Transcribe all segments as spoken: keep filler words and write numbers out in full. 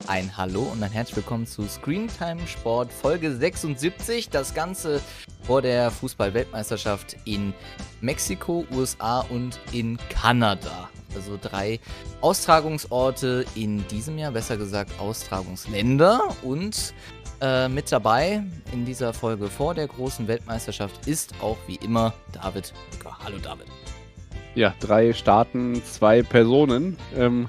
Ein Hallo und ein herzlich willkommen zu Screentime Sport Folge sechsundsiebzig. Das Ganze vor der Fußball-Weltmeisterschaft in Mexiko, U S A und in Kanada. Also drei Austragungsorte in diesem Jahr, besser gesagt Austragungsländer. Und äh, mit dabei in dieser Folge vor der großen Weltmeisterschaft ist auch wie immer David Lücker. Hallo David. Ja, drei Staaten, zwei Personen. Ähm,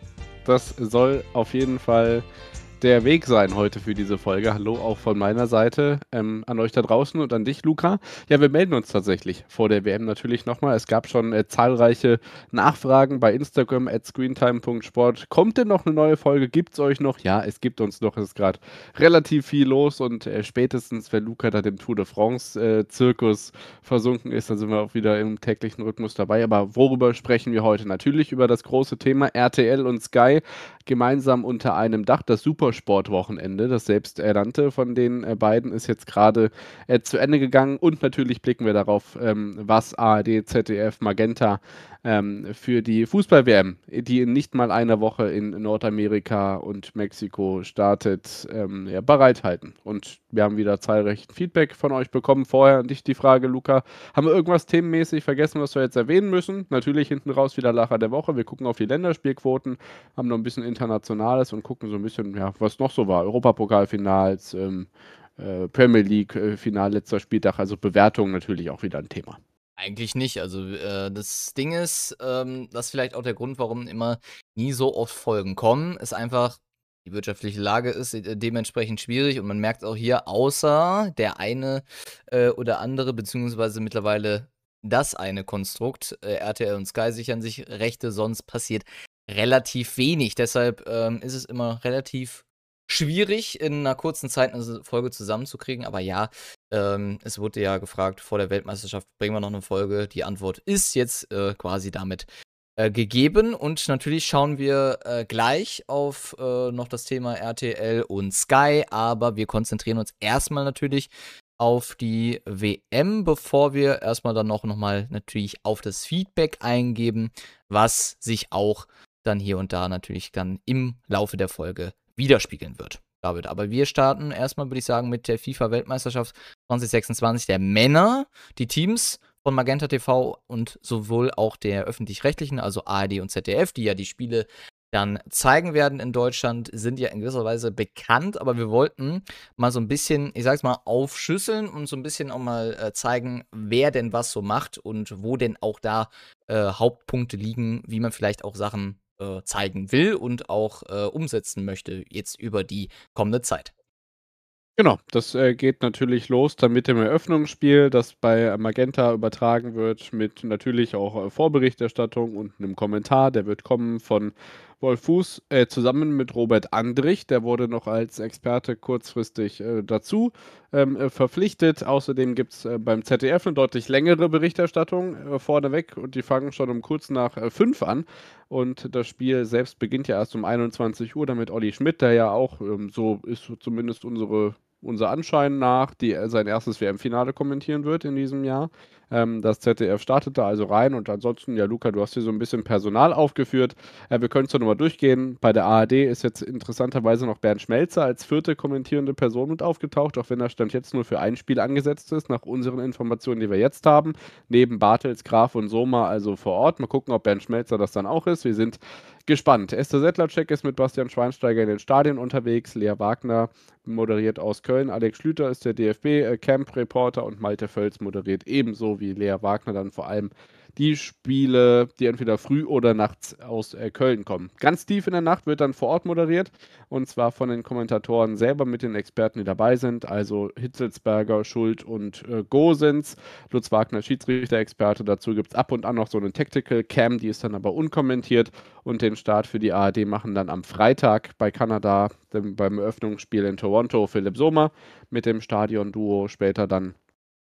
das soll auf jeden Fall der Weg sein heute für diese Folge. Hallo auch von meiner Seite ähm, an euch da draußen und an dich, Luca. Ja, wir melden uns tatsächlich vor der W M natürlich nochmal. Es gab schon äh, zahlreiche Nachfragen bei Instagram at screentime punkt sport. Kommt denn noch eine neue Folge? Gibt es euch noch? Ja, es gibt uns noch. Es ist gerade relativ viel los und äh, spätestens, wenn Luca da dem Tour de France-Zirkus äh, versunken ist, dann sind wir auch wieder im täglichen Rhythmus dabei. Aber worüber sprechen wir heute? Natürlich über das große Thema R T L und Sky gemeinsam unter einem Dach. Das Supersportwochenende, das selbsternannte von den äh, beiden, ist jetzt gerade äh, zu Ende gegangen. Und natürlich blicken wir darauf, ähm, was A R D, Z D F, Magenta ähm, für die Fußball-W M, die in nicht mal einer Woche in Nordamerika und Mexiko startet, ähm, ja, bereithalten. Und wir haben wieder zahlreiches Feedback von euch bekommen. Vorher an dich die Frage, Luca, haben wir irgendwas themenmäßig vergessen, was wir jetzt erwähnen müssen? Natürlich hinten raus wieder Lacher der Woche. Wir gucken auf die Länderspielquoten, haben noch ein bisschen Internationales und gucken so ein bisschen, ja, was noch so war. Europapokalfinals, ähm, äh, Premier League-Final, letzter Spieltag, also Bewertungen natürlich auch wieder ein Thema. Eigentlich nicht. Also, äh, das Ding ist, ähm, das ist vielleicht auch der Grund, warum immer nie so oft Folgen kommen, ist einfach, die wirtschaftliche Lage ist äh, dementsprechend schwierig und man merkt auch hier, außer der eine äh, oder andere, beziehungsweise mittlerweile das eine Konstrukt, äh, R T L und Sky sichern sich Rechte, sonst passiert relativ wenig. Deshalb ähm, ist es immer relativ schwierig, in einer kurzen Zeit eine Folge zusammenzukriegen. Aber ja, ähm, es wurde ja gefragt, vor der Weltmeisterschaft bringen wir noch eine Folge. Die Antwort ist jetzt äh, quasi damit äh, gegeben. Und natürlich schauen wir äh, gleich auf äh, noch das Thema R T L und Sky. Aber wir konzentrieren uns erstmal natürlich auf die W M, bevor wir erstmal dann noch, noch mal natürlich auf das Feedback eingeben, was sich auch dann hier und da natürlich dann im Laufe der Folge widerspiegeln wird, David. Aber wir starten erstmal, würde ich sagen, mit der FIFA-Weltmeisterschaft zwanzig sechsundzwanzig der Männer. Die Teams von Magenta T V und sowohl auch der öffentlich-rechtlichen, also A R D und Z D F, die ja die Spiele dann zeigen werden in Deutschland, sind ja in gewisser Weise bekannt, aber wir wollten mal so ein bisschen, ich sag's mal, aufschüsseln und so ein bisschen auch mal äh, zeigen, wer denn was so macht und wo denn auch da äh, Hauptpunkte liegen, wie man vielleicht auch Sachen äh, zeigen will und auch äh, umsetzen möchte jetzt über die kommende Zeit. Genau, das äh, geht natürlich los dann mit dem Eröffnungsspiel, das bei Magenta übertragen wird, mit natürlich auch äh, Vorberichterstattung und einem Kommentar. Der wird kommen von Wolf Fuß äh, zusammen mit Robert Andrich. Der wurde noch als Experte kurzfristig äh, dazu ähm, äh, verpflichtet. Außerdem gibt es äh, beim Z D F eine deutlich längere Berichterstattung äh, vorneweg und die fangen schon um kurz nach äh, fünf an. Und das Spiel selbst beginnt ja erst um einundzwanzig Uhr, damit Olli Schmidt, der ja auch, ähm, so ist zumindest unsere unser Anschein nach, die er sein erstes W M-Finale kommentieren wird in diesem Jahr. Ähm, das Z D F startet da also rein und ansonsten, ja, Luca, du hast hier so ein bisschen Personal aufgeführt. Äh, wir können es doch nochmal durchgehen. Bei der A R D ist jetzt interessanterweise noch Bernd Schmelzer als vierte kommentierende Person mit aufgetaucht, auch wenn er Stand jetzt nur für ein Spiel angesetzt ist, nach unseren Informationen, die wir jetzt haben. Neben Bartels, Graf und Soma also vor Ort. Mal gucken, ob Bernd Schmelzer das dann auch ist. Wir sind gespannt. Esther Sedlacek ist mit Bastian Schweinsteiger in den Stadien unterwegs. Lea Wagner moderiert aus Köln. Alex Schlüter ist der D F B-Camp-Reporter und Malte Völz moderiert ebenso wie Lea Wagner dann vor allem die Spiele, die entweder früh oder nachts aus äh, Köln kommen. Ganz tief in der Nacht wird dann vor Ort moderiert und zwar von den Kommentatoren selber mit den Experten, die dabei sind, also Hitzelsberger, Schuld und äh, Gosens. Lutz Wagner, Schiedsrichter-Experte. Dazu gibt es ab und an noch so eine Tactical Cam, die ist dann aber unkommentiert und den Start für die A R D machen dann am Freitag bei Kanada dem, beim Eröffnungsspiel in Toronto Philipp Sommer mit dem Stadion-Duo, später dann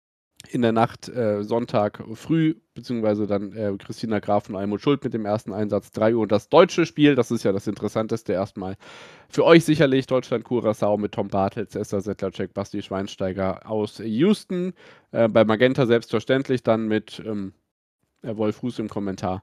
in der Nacht äh, Sonntag früh, beziehungsweise dann äh, Christina Graf und Almut Schuld mit dem ersten Einsatz, drei Uhr. Und das deutsche Spiel, das ist ja das Interessanteste erstmal für euch sicherlich, Deutschland-Curaçao mit Tom Bartels, Esther Sedlacek, Basti Schweinsteiger aus Houston. Äh, bei Magenta selbstverständlich dann mit ähm, Wolf Fuß im Kommentar.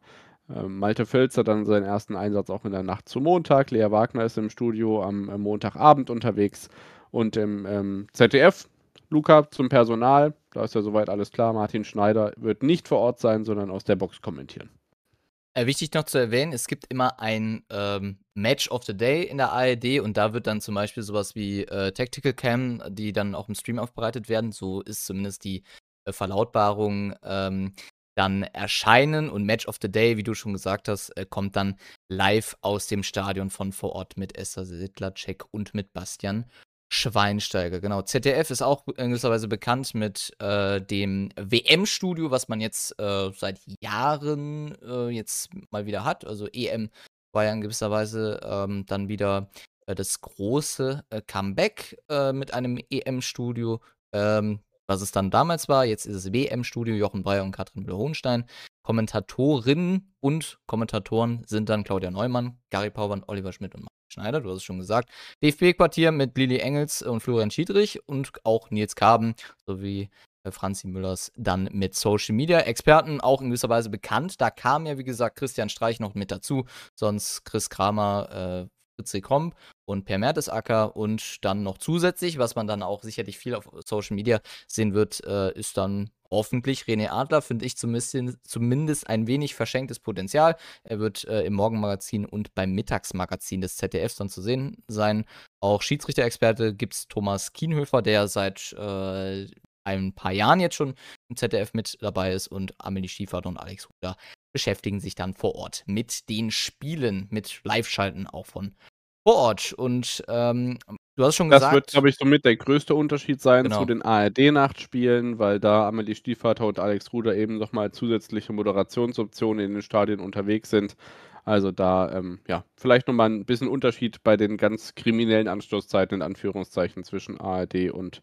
Ähm, Malte Völz hat dann seinen ersten Einsatz auch in der Nacht zu Montag. Lea Wagner ist im Studio am, äh, Montagabend unterwegs und im, ähm, Z D F Luca zum Personal, da ist ja soweit alles klar. Martin Schneider wird nicht vor Ort sein, sondern aus der Box kommentieren. Äh, wichtig noch zu erwähnen, es gibt immer ein, ähm, Match of the Day in der A R D und da wird dann zum Beispiel sowas wie, äh, Tactical Cam, die dann auch im Stream aufbereitet werden. So ist zumindest die, äh, Verlautbarung, ähm, dann erscheinen und Match of the Day, wie du schon gesagt hast, äh, kommt dann live aus dem Stadion von vor Ort mit Esther Sedlacek und mit Bastian Schweinsteiger. Genau. Z D F ist auch in gewisser Weise bekannt mit, äh, dem W M-Studio, was man jetzt, äh, seit Jahren, äh, jetzt mal wieder hat. Also E M war ja in gewisser Weise, ähm, dann wieder, äh, das große, äh, Comeback, äh, mit einem E M-Studio, ähm, was es dann damals war. Jetzt ist es W M-Studio, Jochen Breyer und Katrin Müller-Hohenstein. Kommentatorinnen und Kommentatoren sind dann Claudia Neumann, Gary Paubern, Oliver Schmidt und Martin Schneider, du hast es schon gesagt. D F B-Quartier mit Lili Engels und Florian Schiedrich und auch Nils Kaben sowie äh, Franzi Müllers dann mit Social Media. Experten auch in gewisser Weise bekannt. Da kam ja, wie gesagt, Christian Streich noch mit dazu, sonst Chris Kramer, äh, Fritzi Kromp und Per Mertesacker und dann noch zusätzlich, was man dann auch sicherlich viel auf Social Media sehen wird, äh, ist dann hoffentlich René Adler, finde ich zumindest, zumindest ein wenig verschenktes Potenzial. Er wird äh, im Morgenmagazin und beim Mittagsmagazin des Z D Fs dann zu sehen sein. Auch Schiedsrichter-Experte gibt es Thomas Kienhöfer, der seit äh, ein paar Jahren jetzt schon im Z D F mit dabei ist und Amelie Schiefert und Alex Ruder beschäftigen sich dann vor Ort mit den Spielen, mit Live-Schalten auch von vor Ort. Und ähm, du hast schon Das wird, gesagt, glaube ich, somit der größte Unterschied sein zu genau. den A R D-Nachtspielen, weil da Amelie Stiefvater und Alex Ruder eben noch mal zusätzliche Moderationsoptionen in den Stadien unterwegs sind. Also da, ähm, ja, vielleicht noch mal 'n bisschen Unterschied bei den ganz kriminellen Anstoßzeiten in Anführungszeichen zwischen A R D und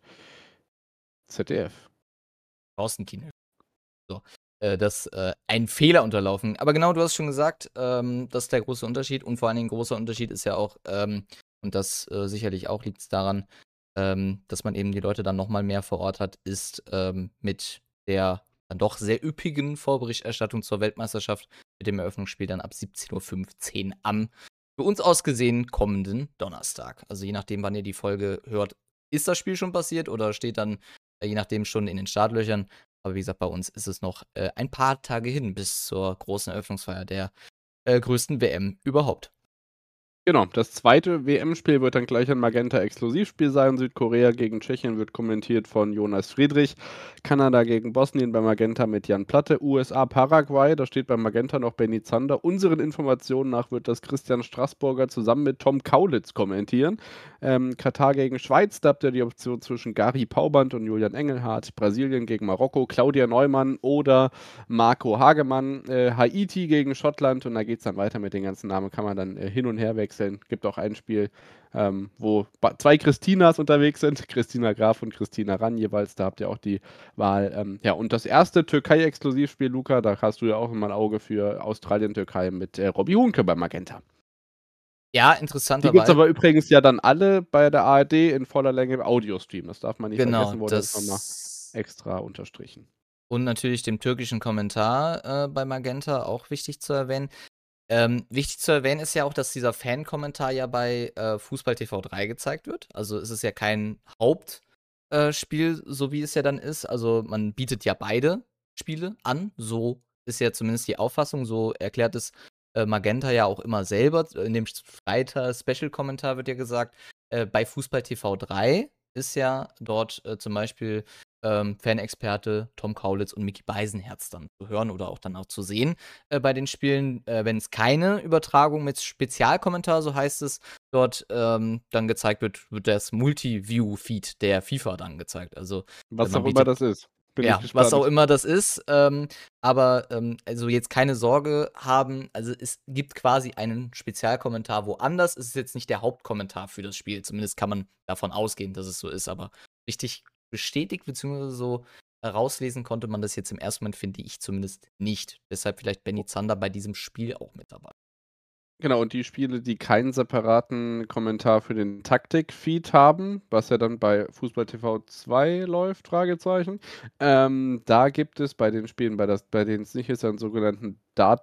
Z D F. Thorsten Kienhöfer. So, äh, das äh, ein Fehler unterlaufen. Aber genau, du hast schon gesagt, ähm, das ist der große Unterschied und vor allen Dingen großer Unterschied ist ja auch, ähm, und das äh, sicherlich auch liegt es daran, ähm, dass man eben die Leute dann noch mal mehr vor Ort hat, ist ähm, mit der dann doch sehr üppigen Vorberichterstattung zur Weltmeisterschaft mit dem Eröffnungsspiel dann ab siebzehn Uhr fünfzehn am für uns aus gesehen kommenden Donnerstag. Also je nachdem, wann ihr die Folge hört, ist das Spiel schon passiert oder steht dann äh, je nachdem schon in den Startlöchern. Aber wie gesagt, bei uns ist es noch äh, ein paar Tage hin bis zur großen Eröffnungsfeier der äh, größten W M überhaupt. Genau, das zweite W M-Spiel wird dann gleich ein Magenta-Exklusivspiel sein. Südkorea gegen Tschechien wird kommentiert von Jonas Friedrich. Kanada gegen Bosnien bei Magenta mit Jan Platte. U S A Paraguay, da steht bei Magenta noch Benny Zander. Unseren Informationen nach wird das Christian Straßburger zusammen mit Tom Kaulitz kommentieren. Ähm, Katar gegen Schweiz, da habt ihr die Option zwischen Gary Pauband und Julian Engelhardt. Brasilien gegen Marokko, Claudia Neumann oder Marco Hagemann. Äh, Haiti gegen Schottland und da geht es dann weiter mit den ganzen Namen, kann man dann äh, hin und her wechseln. Gibt auch ein Spiel, ähm, wo zwei Christinas unterwegs sind, Christina Graf und Christina Rann jeweils, da habt ihr auch die Wahl. Ähm, ja, und das erste Türkei-Exklusivspiel, Luca, da hast du ja auch immer ein Auge für Australien-Türkei mit äh, Robbie Hunke bei Magenta. Ja, Die gibt es interessanterweise, aber übrigens ja dann alle bei der A R D in voller Länge im Audiostream. Das darf man nicht genau, vergessen, wurde jetzt nochmal das extra unterstrichen. und natürlich dem türkischen Kommentar äh, bei Magenta auch wichtig zu erwähnen. Ähm, wichtig zu erwähnen ist ja auch, dass dieser Fan-Kommentar ja bei äh, Fußball T V drei gezeigt wird. Also es ist ja kein Hauptspiel, äh, Spiel, so wie es ja dann ist. Also man bietet ja beide Spiele an. So ist ja zumindest die Auffassung. So erklärt es äh, Magenta ja auch immer selber. In dem Freitag-Special-Kommentar wird ja gesagt, äh, bei Fußball T V drei ist ja dort äh, zum Beispiel ähm, Fanexperte Tom Kaulitz und Micky Beisenherz dann zu hören oder auch dann auch zu sehen äh, bei den Spielen, äh, wenn es keine Übertragung mit Spezialkommentar, so heißt es, dort ähm, dann gezeigt wird, wird das Multi-View-Feed der FIFA dann gezeigt. Also äh, Was man auch immer bietet, das ist. Bin ich ja, was auch gespannt. immer das ist, ähm, aber ähm, also jetzt keine Sorge haben, also es gibt quasi einen Spezialkommentar woanders. Es ist jetzt nicht der Hauptkommentar für das Spiel. Zumindest kann man davon ausgehen, dass es so ist, aber richtig bestätigt bzw. so herauslesen konnte man das jetzt im ersten Moment, finde ich zumindest nicht. Deshalb vielleicht Benny Zander bei diesem Spiel auch mit dabei. Genau, und die Spiele, die keinen separaten Kommentar für den Taktik-Feed haben, was ja dann bei Fußball TV zwei läuft, Fragezeichen. Ähm, da gibt es bei den Spielen, bei das bei denen es nicht ist, einen sogenannten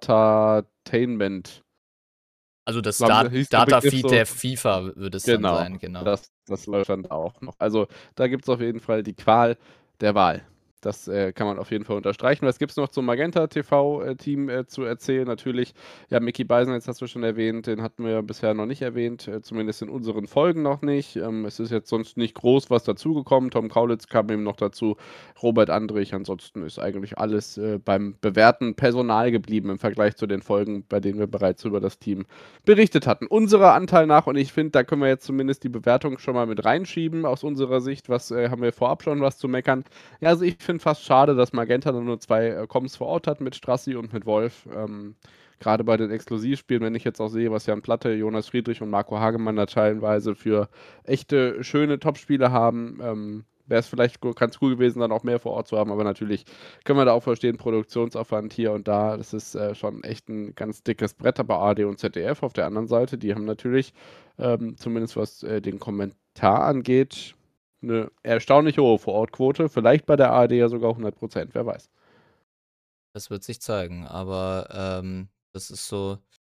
Datatainment. Also das Haben Dat hieß der Begriff Datafeed so der FIFA würde es dann genau, sein, genau. das das läuft dann auch noch. Also, da gibt's auf jeden Fall die Qual der Wahl. Das, äh, kann man auf jeden Fall unterstreichen. Was gibt's noch zum Magenta T V, äh, Team, äh, zu erzählen? Natürlich, ja, Micky Beisenherz hast du schon erwähnt, den hatten wir bisher noch nicht erwähnt, äh, zumindest in unseren Folgen noch nicht. Ähm, es ist jetzt sonst nicht groß was dazugekommen. Tom Kaulitz kam eben noch dazu, Robert Andrich. Ansonsten ist eigentlich alles, äh, beim bewährten Personal geblieben im Vergleich zu den Folgen, bei denen wir bereits über das Team berichtet hatten. Unserer Anteil nach, und ich finde, da können wir jetzt zumindest die Bewertung schon mal mit reinschieben aus unserer Sicht. Was äh, haben wir vorab schon was zu meckern? Ja, also ich finde fast schade, dass Magenta dann nur zwei äh, Comms vor Ort hat mit Strassi und mit Wolf. Ähm, Gerade bei den Exklusivspielen, wenn ich jetzt auch sehe, was Jan Platte, Jonas Friedrich und Marco Hagemann da teilweise für echte, schöne Topspiele haben, ähm, wäre es vielleicht gu- ganz cool gewesen, dann auch mehr vor Ort zu haben. Aber natürlich können wir da auch verstehen, Produktionsaufwand hier und da, das ist äh, schon echt ein ganz dickes Brett. Aber A R D und Z D F auf der anderen Seite, die haben natürlich, ähm, zumindest was äh, den Kommentar angeht, eine erstaunlich hohe Vorortquote. Vielleicht bei der A R D ja sogar hundert Prozent, wer weiß. Das wird sich zeigen, aber, ähm, das ist so,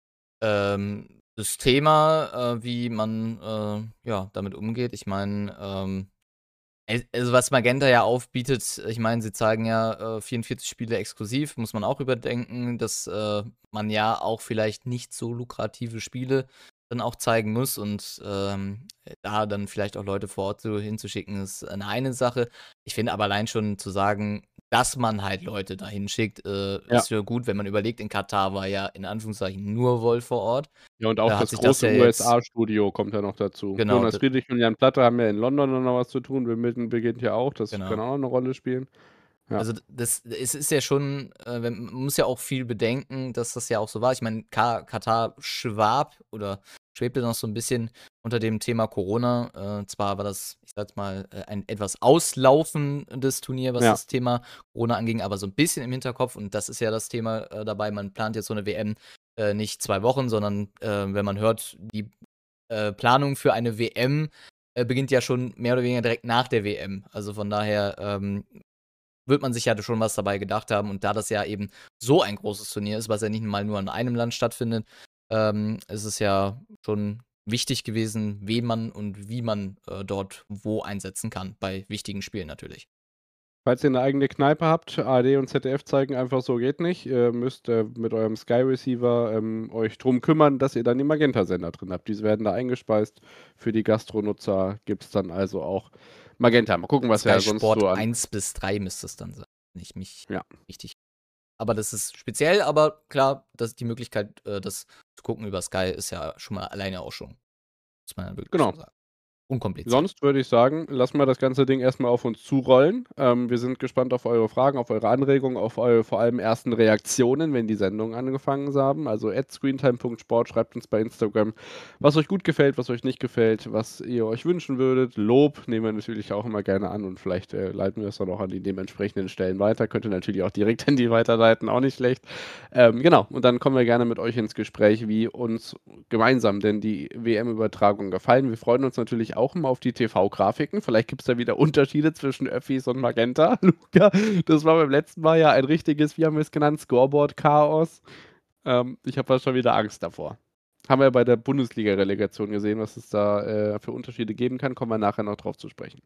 ähm, das Thema, äh, wie man, äh, ja, damit umgeht. Ich meine, ähm al also, was Magenta ja aufbietet, ich meine, sie zeigen ja, äh, vierundvierzig Spiele exklusiv, muss man auch überdenken, dass, äh, man ja auch vielleicht nicht so lukrative Spiele dann auch zeigen muss und, ähm, da dann vielleicht auch Leute vor Ort so hinzuschicken, ist eine eine Sache. Ich finde aber allein schon zu sagen, dass man halt Leute dahin schickt, äh, Ja. ist ja gut, wenn man überlegt, in Katar war ja in Anführungszeichen nur Wolf vor Ort. Ja, und auch Da hat das sich das große ja jetzt U S A-Studio kommt ja noch dazu. genau, Jonas d Friedrich und Jan Platte haben ja in London dann noch was zu tun. Wimbledon beginnt ja auch, das kann genau. auch 'ne Rolle spielen. Ja. Also, d das es ist ja schon, äh, wenn man muss ja auch viel bedenken, dass das ja auch so war. Ich meine, Ka Katar schwab oder schwebte noch so 'n bisschen unter dem Thema Corona. Äh, zwar war das, ich sage jetzt mal, äh, ein etwas auslaufendes Turnier, was Ja. das Thema Corona anging, aber so 'n bisschen im Hinterkopf und das ist ja das Thema, äh, dabei. Man plant jetzt so 'ne W M, äh, nicht zwei Wochen, sondern, äh, wenn man hört, die, äh, Planung für eine W M, äh, beginnt ja schon mehr oder weniger direkt nach der W M. Also, von daher, ähm, wird man sich ja schon was dabei gedacht haben und da das ja eben so ein großes Turnier ist, was ja nicht mal nur in einem Land stattfindet, ähm, ist es ja schon wichtig gewesen, wen man und wie man, äh, dort wo einsetzen kann, bei wichtigen Spielen natürlich. Falls ihr 'ne eigene Kneipe habt, A R D und Z D F zeigen einfach so geht nicht. Ihr müsst, äh, mit eurem Sky Receiver, ähm, euch drum kümmern, dass ihr dann die Magenta-Sender drin habt. Diese werden da eingespeist. Für die Gastronutzer gibt's dann also auch Magenta. Mal gucken, was Sky er sonst Sport so an eins bis drei müsste es dann sein, wenn ich mich Ja. richtig aber das ist speziell, aber klar, dass die Möglichkeit, äh, das zu gucken über Sky ist ja schon mal alleine auch schon muss man ja wirklich Genau. so sagen. Unkompliziert. Sonst würde ich sagen, lassen wir das ganze Ding erst mal auf uns zurollen. Ähm, wir sind gespannt auf eure Fragen, auf eure Anregungen, auf eure vor allem ersten Reaktionen, wenn die Sendungen angefangen haben. Also at screentime punkt sport schreibt uns bei Instagram, was euch gut gefällt, was euch nicht gefällt, was ihr euch wünschen würdet. Lob nehmen wir natürlich auch immer gerne an und vielleicht, äh, leiten wir es dann auch an die dementsprechenden Stellen weiter. Könnt ihr natürlich auch direkt an die weiterleiten, auch nicht schlecht. Ähm, genau, und dann kommen wir gerne mit euch ins Gespräch, wie uns gemeinsam denn die W M-Übertragung gefallen. Wir freuen uns natürlich auch immer auf die T V-Grafiken. Vielleicht gibt's da wieder Unterschiede zwischen Öffis und Magenta. Luca, das war beim letzten Mal ja ein richtiges, wie haben wir es genannt, Scoreboard-Chaos. Ähm, ich habe fast schon wieder Angst davor. Haben wir bei der Bundesliga-Relegation gesehen, was es da, äh, für Unterschiede geben kann, kommen wir nachher noch drauf zu sprechen.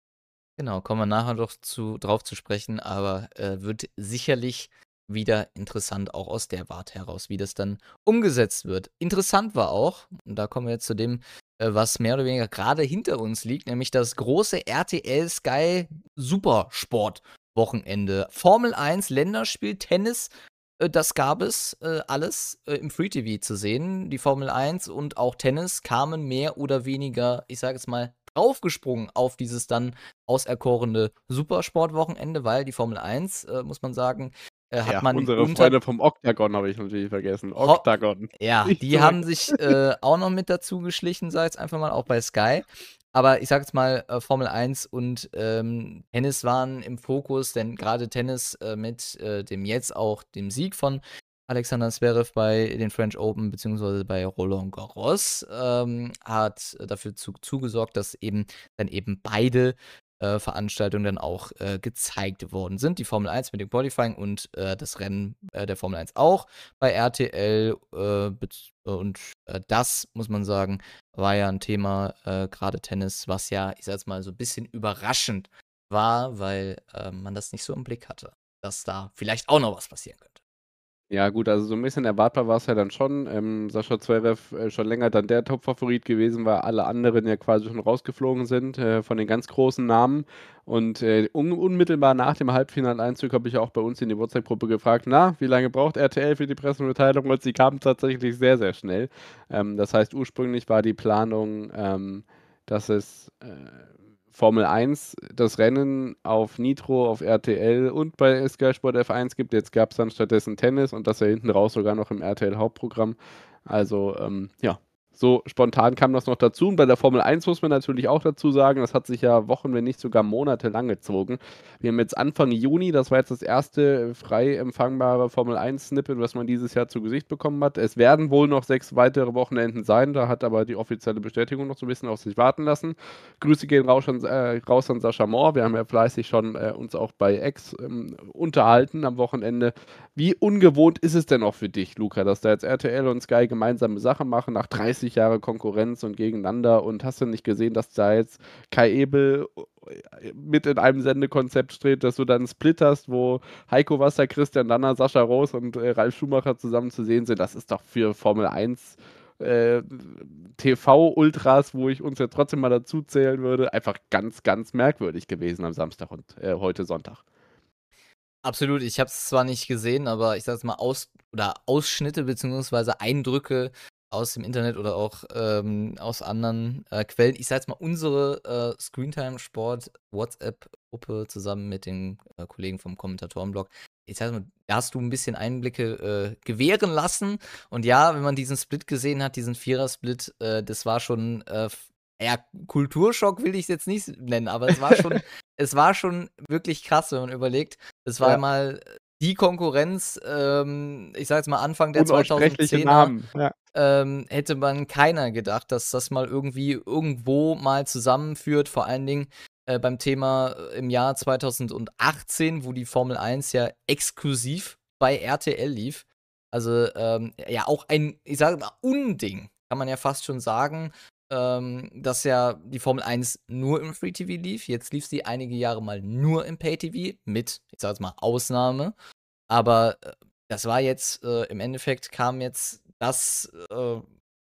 Genau, kommen wir nachher noch zu drauf zu sprechen, aber, äh, wird sicherlich wieder interessant, auch aus der Warte heraus, wie das dann umgesetzt wird. Interessant war auch, und da kommen wir jetzt zu dem, äh, was mehr oder weniger grade hinter uns liegt, nämlich das große R T L Sky Supersport-Wochenende. Formel eins, Länderspiel, Tennis, äh, das gab es, äh, alles, äh, im Free T V zu sehen. Die Formel eins und auch Tennis kamen mehr oder weniger, ich sage jetzt mal, draufgesprungen auf dieses dann auserkorene Supersportwochenende, weil die Formel eins, äh, muss man sagen, äh, hat Ja, man unsere unter Freunde vom Oktagon habe ich natürlich vergessen. Ho Oktagon, ja, nicht die zu haben vergessen. sich, äh, auch noch mit dazu geschlichen, sage ich jetzt einfach mal, auch bei Sky. Aber ich sage jetzt mal, äh, Formel eins und, ähm, Tennis waren im Fokus, denn grade Tennis, äh, mit, äh, dem jetzt auch dem Sieg von Alexander Zverev bei den French Open beziehungsweise bei Roland Garros, ähm, hat dafür zu zugesorgt, dass eben dann eben beide, äh, Veranstaltungen dann auch, äh, gezeigt worden sind. Die Formel eins mit dem Qualifying und, äh, das Rennen, äh, der Formel eins auch bei R T L, äh, bez und, äh, das, muss man sagen, war ja 'n Thema, äh, grade Tennis, was ja, ich sage jetzt mal, so 'n bisschen überraschend war, weil, ähm, man das nicht so im Blick hatte, dass da vielleicht auch noch was passieren könnte. Ja gut, also so 'n bisschen erwartbar war's ja dann schon. Ähm, Sascha Zverev, äh, schon länger dann der Top-Favorit gewesen, weil alle anderen ja quasi schon rausgeflogen sind, äh, von den ganz großen Namen. Und, äh, un unmittelbar nach dem Halbfinaleinzug habe ich ja auch bei uns in die WhatsApp-Gruppe gefragt: „Na, wie lange braucht R T L für die Pressemitteilung?“ Und sie kam tatsächlich sehr, sehr schnell. Ähm, das heißt, ursprünglich war die Planung, ähm, dass es, äh, Formel eins das Rennen auf Nitro, auf R T L und bei Sky Sport F eins gibt. Jetzt gab's dann stattdessen Tennis und das ja hinten raus sogar noch im R T L-Hauptprogramm. Also, ähm, ja, so spontan kam das noch dazu. Und bei der Formel eins muss man natürlich auch dazu sagen, das hat sich ja Wochen, wenn nicht sogar monatelang gezogen. Wir haben jetzt Anfang Juni, das war jetzt das erste frei empfangbare Formel eins-Snippet, was man dieses Jahr zu Gesicht bekommen hat. Es werden wohl noch sechs weitere Wochenenden sein, da hat aber die offizielle Bestätigung noch so 'n bisschen auf sich warten lassen. Grüße gehen raus an äh, raus an Sascha Mohr. Wir haben ja fleißig schon, äh, uns auch bei X, ähm, unterhalten am Wochenende. Wie ungewohnt ist es denn auch für dich, Luca, dass da jetzt R T L und Sky gemeinsame Sache machen nach dreißig Jahre Konkurrenz und gegeneinander und hast du nicht gesehen, dass da jetzt Kai Ebel äh, mit in einem Sendekonzept steht, dass du dann 'n Split hast, wo Heiko Wasser, Christian Danner, Sascha Roos und, äh, Ralf Schumacher zusammen zu sehen sind. Das ist doch für Formel eins, äh, T V-Ultras, wo ich uns ja trotzdem mal dazu zählen würde, einfach ganz, ganz merkwürdig gewesen am Samstag und, äh, heute Sonntag. Absolut, ich habe es zwar nicht gesehen, aber ich sage jetzt mal Aus oder Ausschnitte beziehungsweise Eindrücke aus dem Internet oder auch, ähm, aus anderen, äh, Quellen. Ich sage jetzt mal, unsere, äh, Screentime-Sport-WhatsApp-Gruppe zusammen mit den, äh, Kollegen vom Kommentatorenblog. Ich sage mal, da hast du 'n bisschen Einblicke, äh, gewähren lassen. Und ja, wenn man diesen Split gesehen hat, diesen Vierer-Split, äh, das war schon, äh, f ja, Kulturschock will ich's jetzt nicht s nennen, aber es war schon es war schon wirklich krass, wenn man überlegt, es war Ja. mal die Konkurrenz, ähm, ich sage jetzt mal Anfang der Unaussprechliche zweitausendzehner, Namen, ja. ähm, hätte man keiner gedacht, dass das mal irgendwie irgendwo mal zusammenführt, vor allen Dingen, äh, beim Thema im Jahr zweitausendachtzehn, wo die Formel eins ja exklusiv bei R T L lief. Also, ähm, ja auch ein, ich sage mal, Unding, kann man ja fast schon sagen, ähm, dass ja die Formel eins nur im Free-TV lief. Jetzt lief sie einige Jahre mal nur im Pay-TV mit, ich sage jetzt mal, Ausnahme. Aber, äh, das war jetzt, äh im Endeffekt kam jetzt das, äh,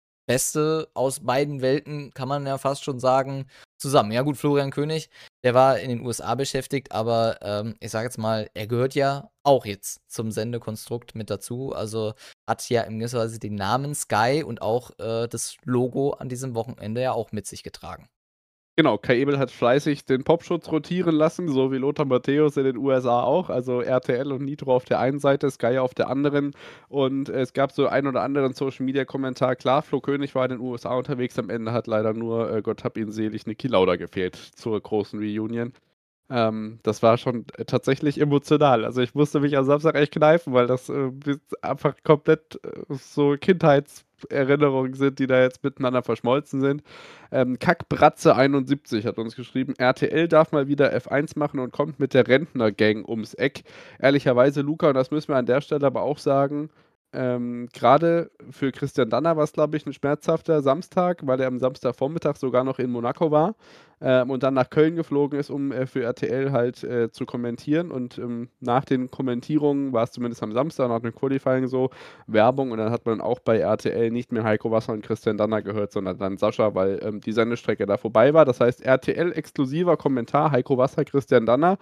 Beste aus beiden Welten, kann man ja fast schon sagen, zusammen. Ja gut, Florian König, der war in den U S A beschäftigt, aber, ähm, ich sage jetzt mal, er gehört ja auch jetzt zum Sendekonstrukt mit dazu. Also, hat ja in gewisser Weise den Namen Sky und auch, äh, das Logo an diesem Wochenende ja auch mit sich getragen. Genau, Kai Ebel hat fleißig den Popschutz rotieren lassen, so wie Lothar Matthäus in den U S A auch. Also, R T L und Nitro auf der einen Seite, Sky auf der anderen. Und es gab so einen oder anderen Social-Media-Kommentar. Klar, Flo König war in den U S A unterwegs. Am Ende hat leider nur, äh, Gott hab ihn selig, Niki Lauda gefehlt zur großen Reunion. Ähm, das war schon, äh, tatsächlich emotional. Also, ich musste mich am Samstag echt kneifen, weil das, äh, bis einfach komplett, äh, so Kindheitserinnerungen sind, die da jetzt miteinander verschmolzen sind. Ähm, Kackbratze einundsiebzig hat uns geschrieben: „R T L darf mal wieder F eins machen und kommt mit der Rentner-Gang ums Eck.“ Ehrlicherweise, Luca, und das müssen wir an der Stelle aber auch sagen, ähm, grade für Christian Danner war's, glaube ich, 'n schmerzhafter Samstag, weil er am Samstagvormittag sogar noch in Monaco war, ähm, und dann nach Köln geflogen ist, um, äh, für R T L halt, äh, zu kommentieren. Und, ähm, nach den Kommentierungen war's zumindest am Samstag nach dem Qualifying so, Werbung und dann hat man auch bei R T L nicht mehr Heiko Wasser und Christian Danner gehört, sondern dann Sascha, weil, ähm, die Sendestrecke da vorbei war. Das heißt, R T L-exklusiver Kommentar, Heiko Wasser, Christian Danner.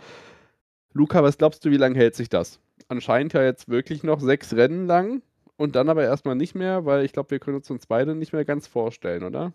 Luca, was glaubst du, wie lang hält sich das? Anscheinend ja jetzt wirklich noch sechs Rennen lang und dann aber erst mal nicht mehr, weil ich glaube, wir können uns uns beide nicht mehr ganz vorstellen, oder?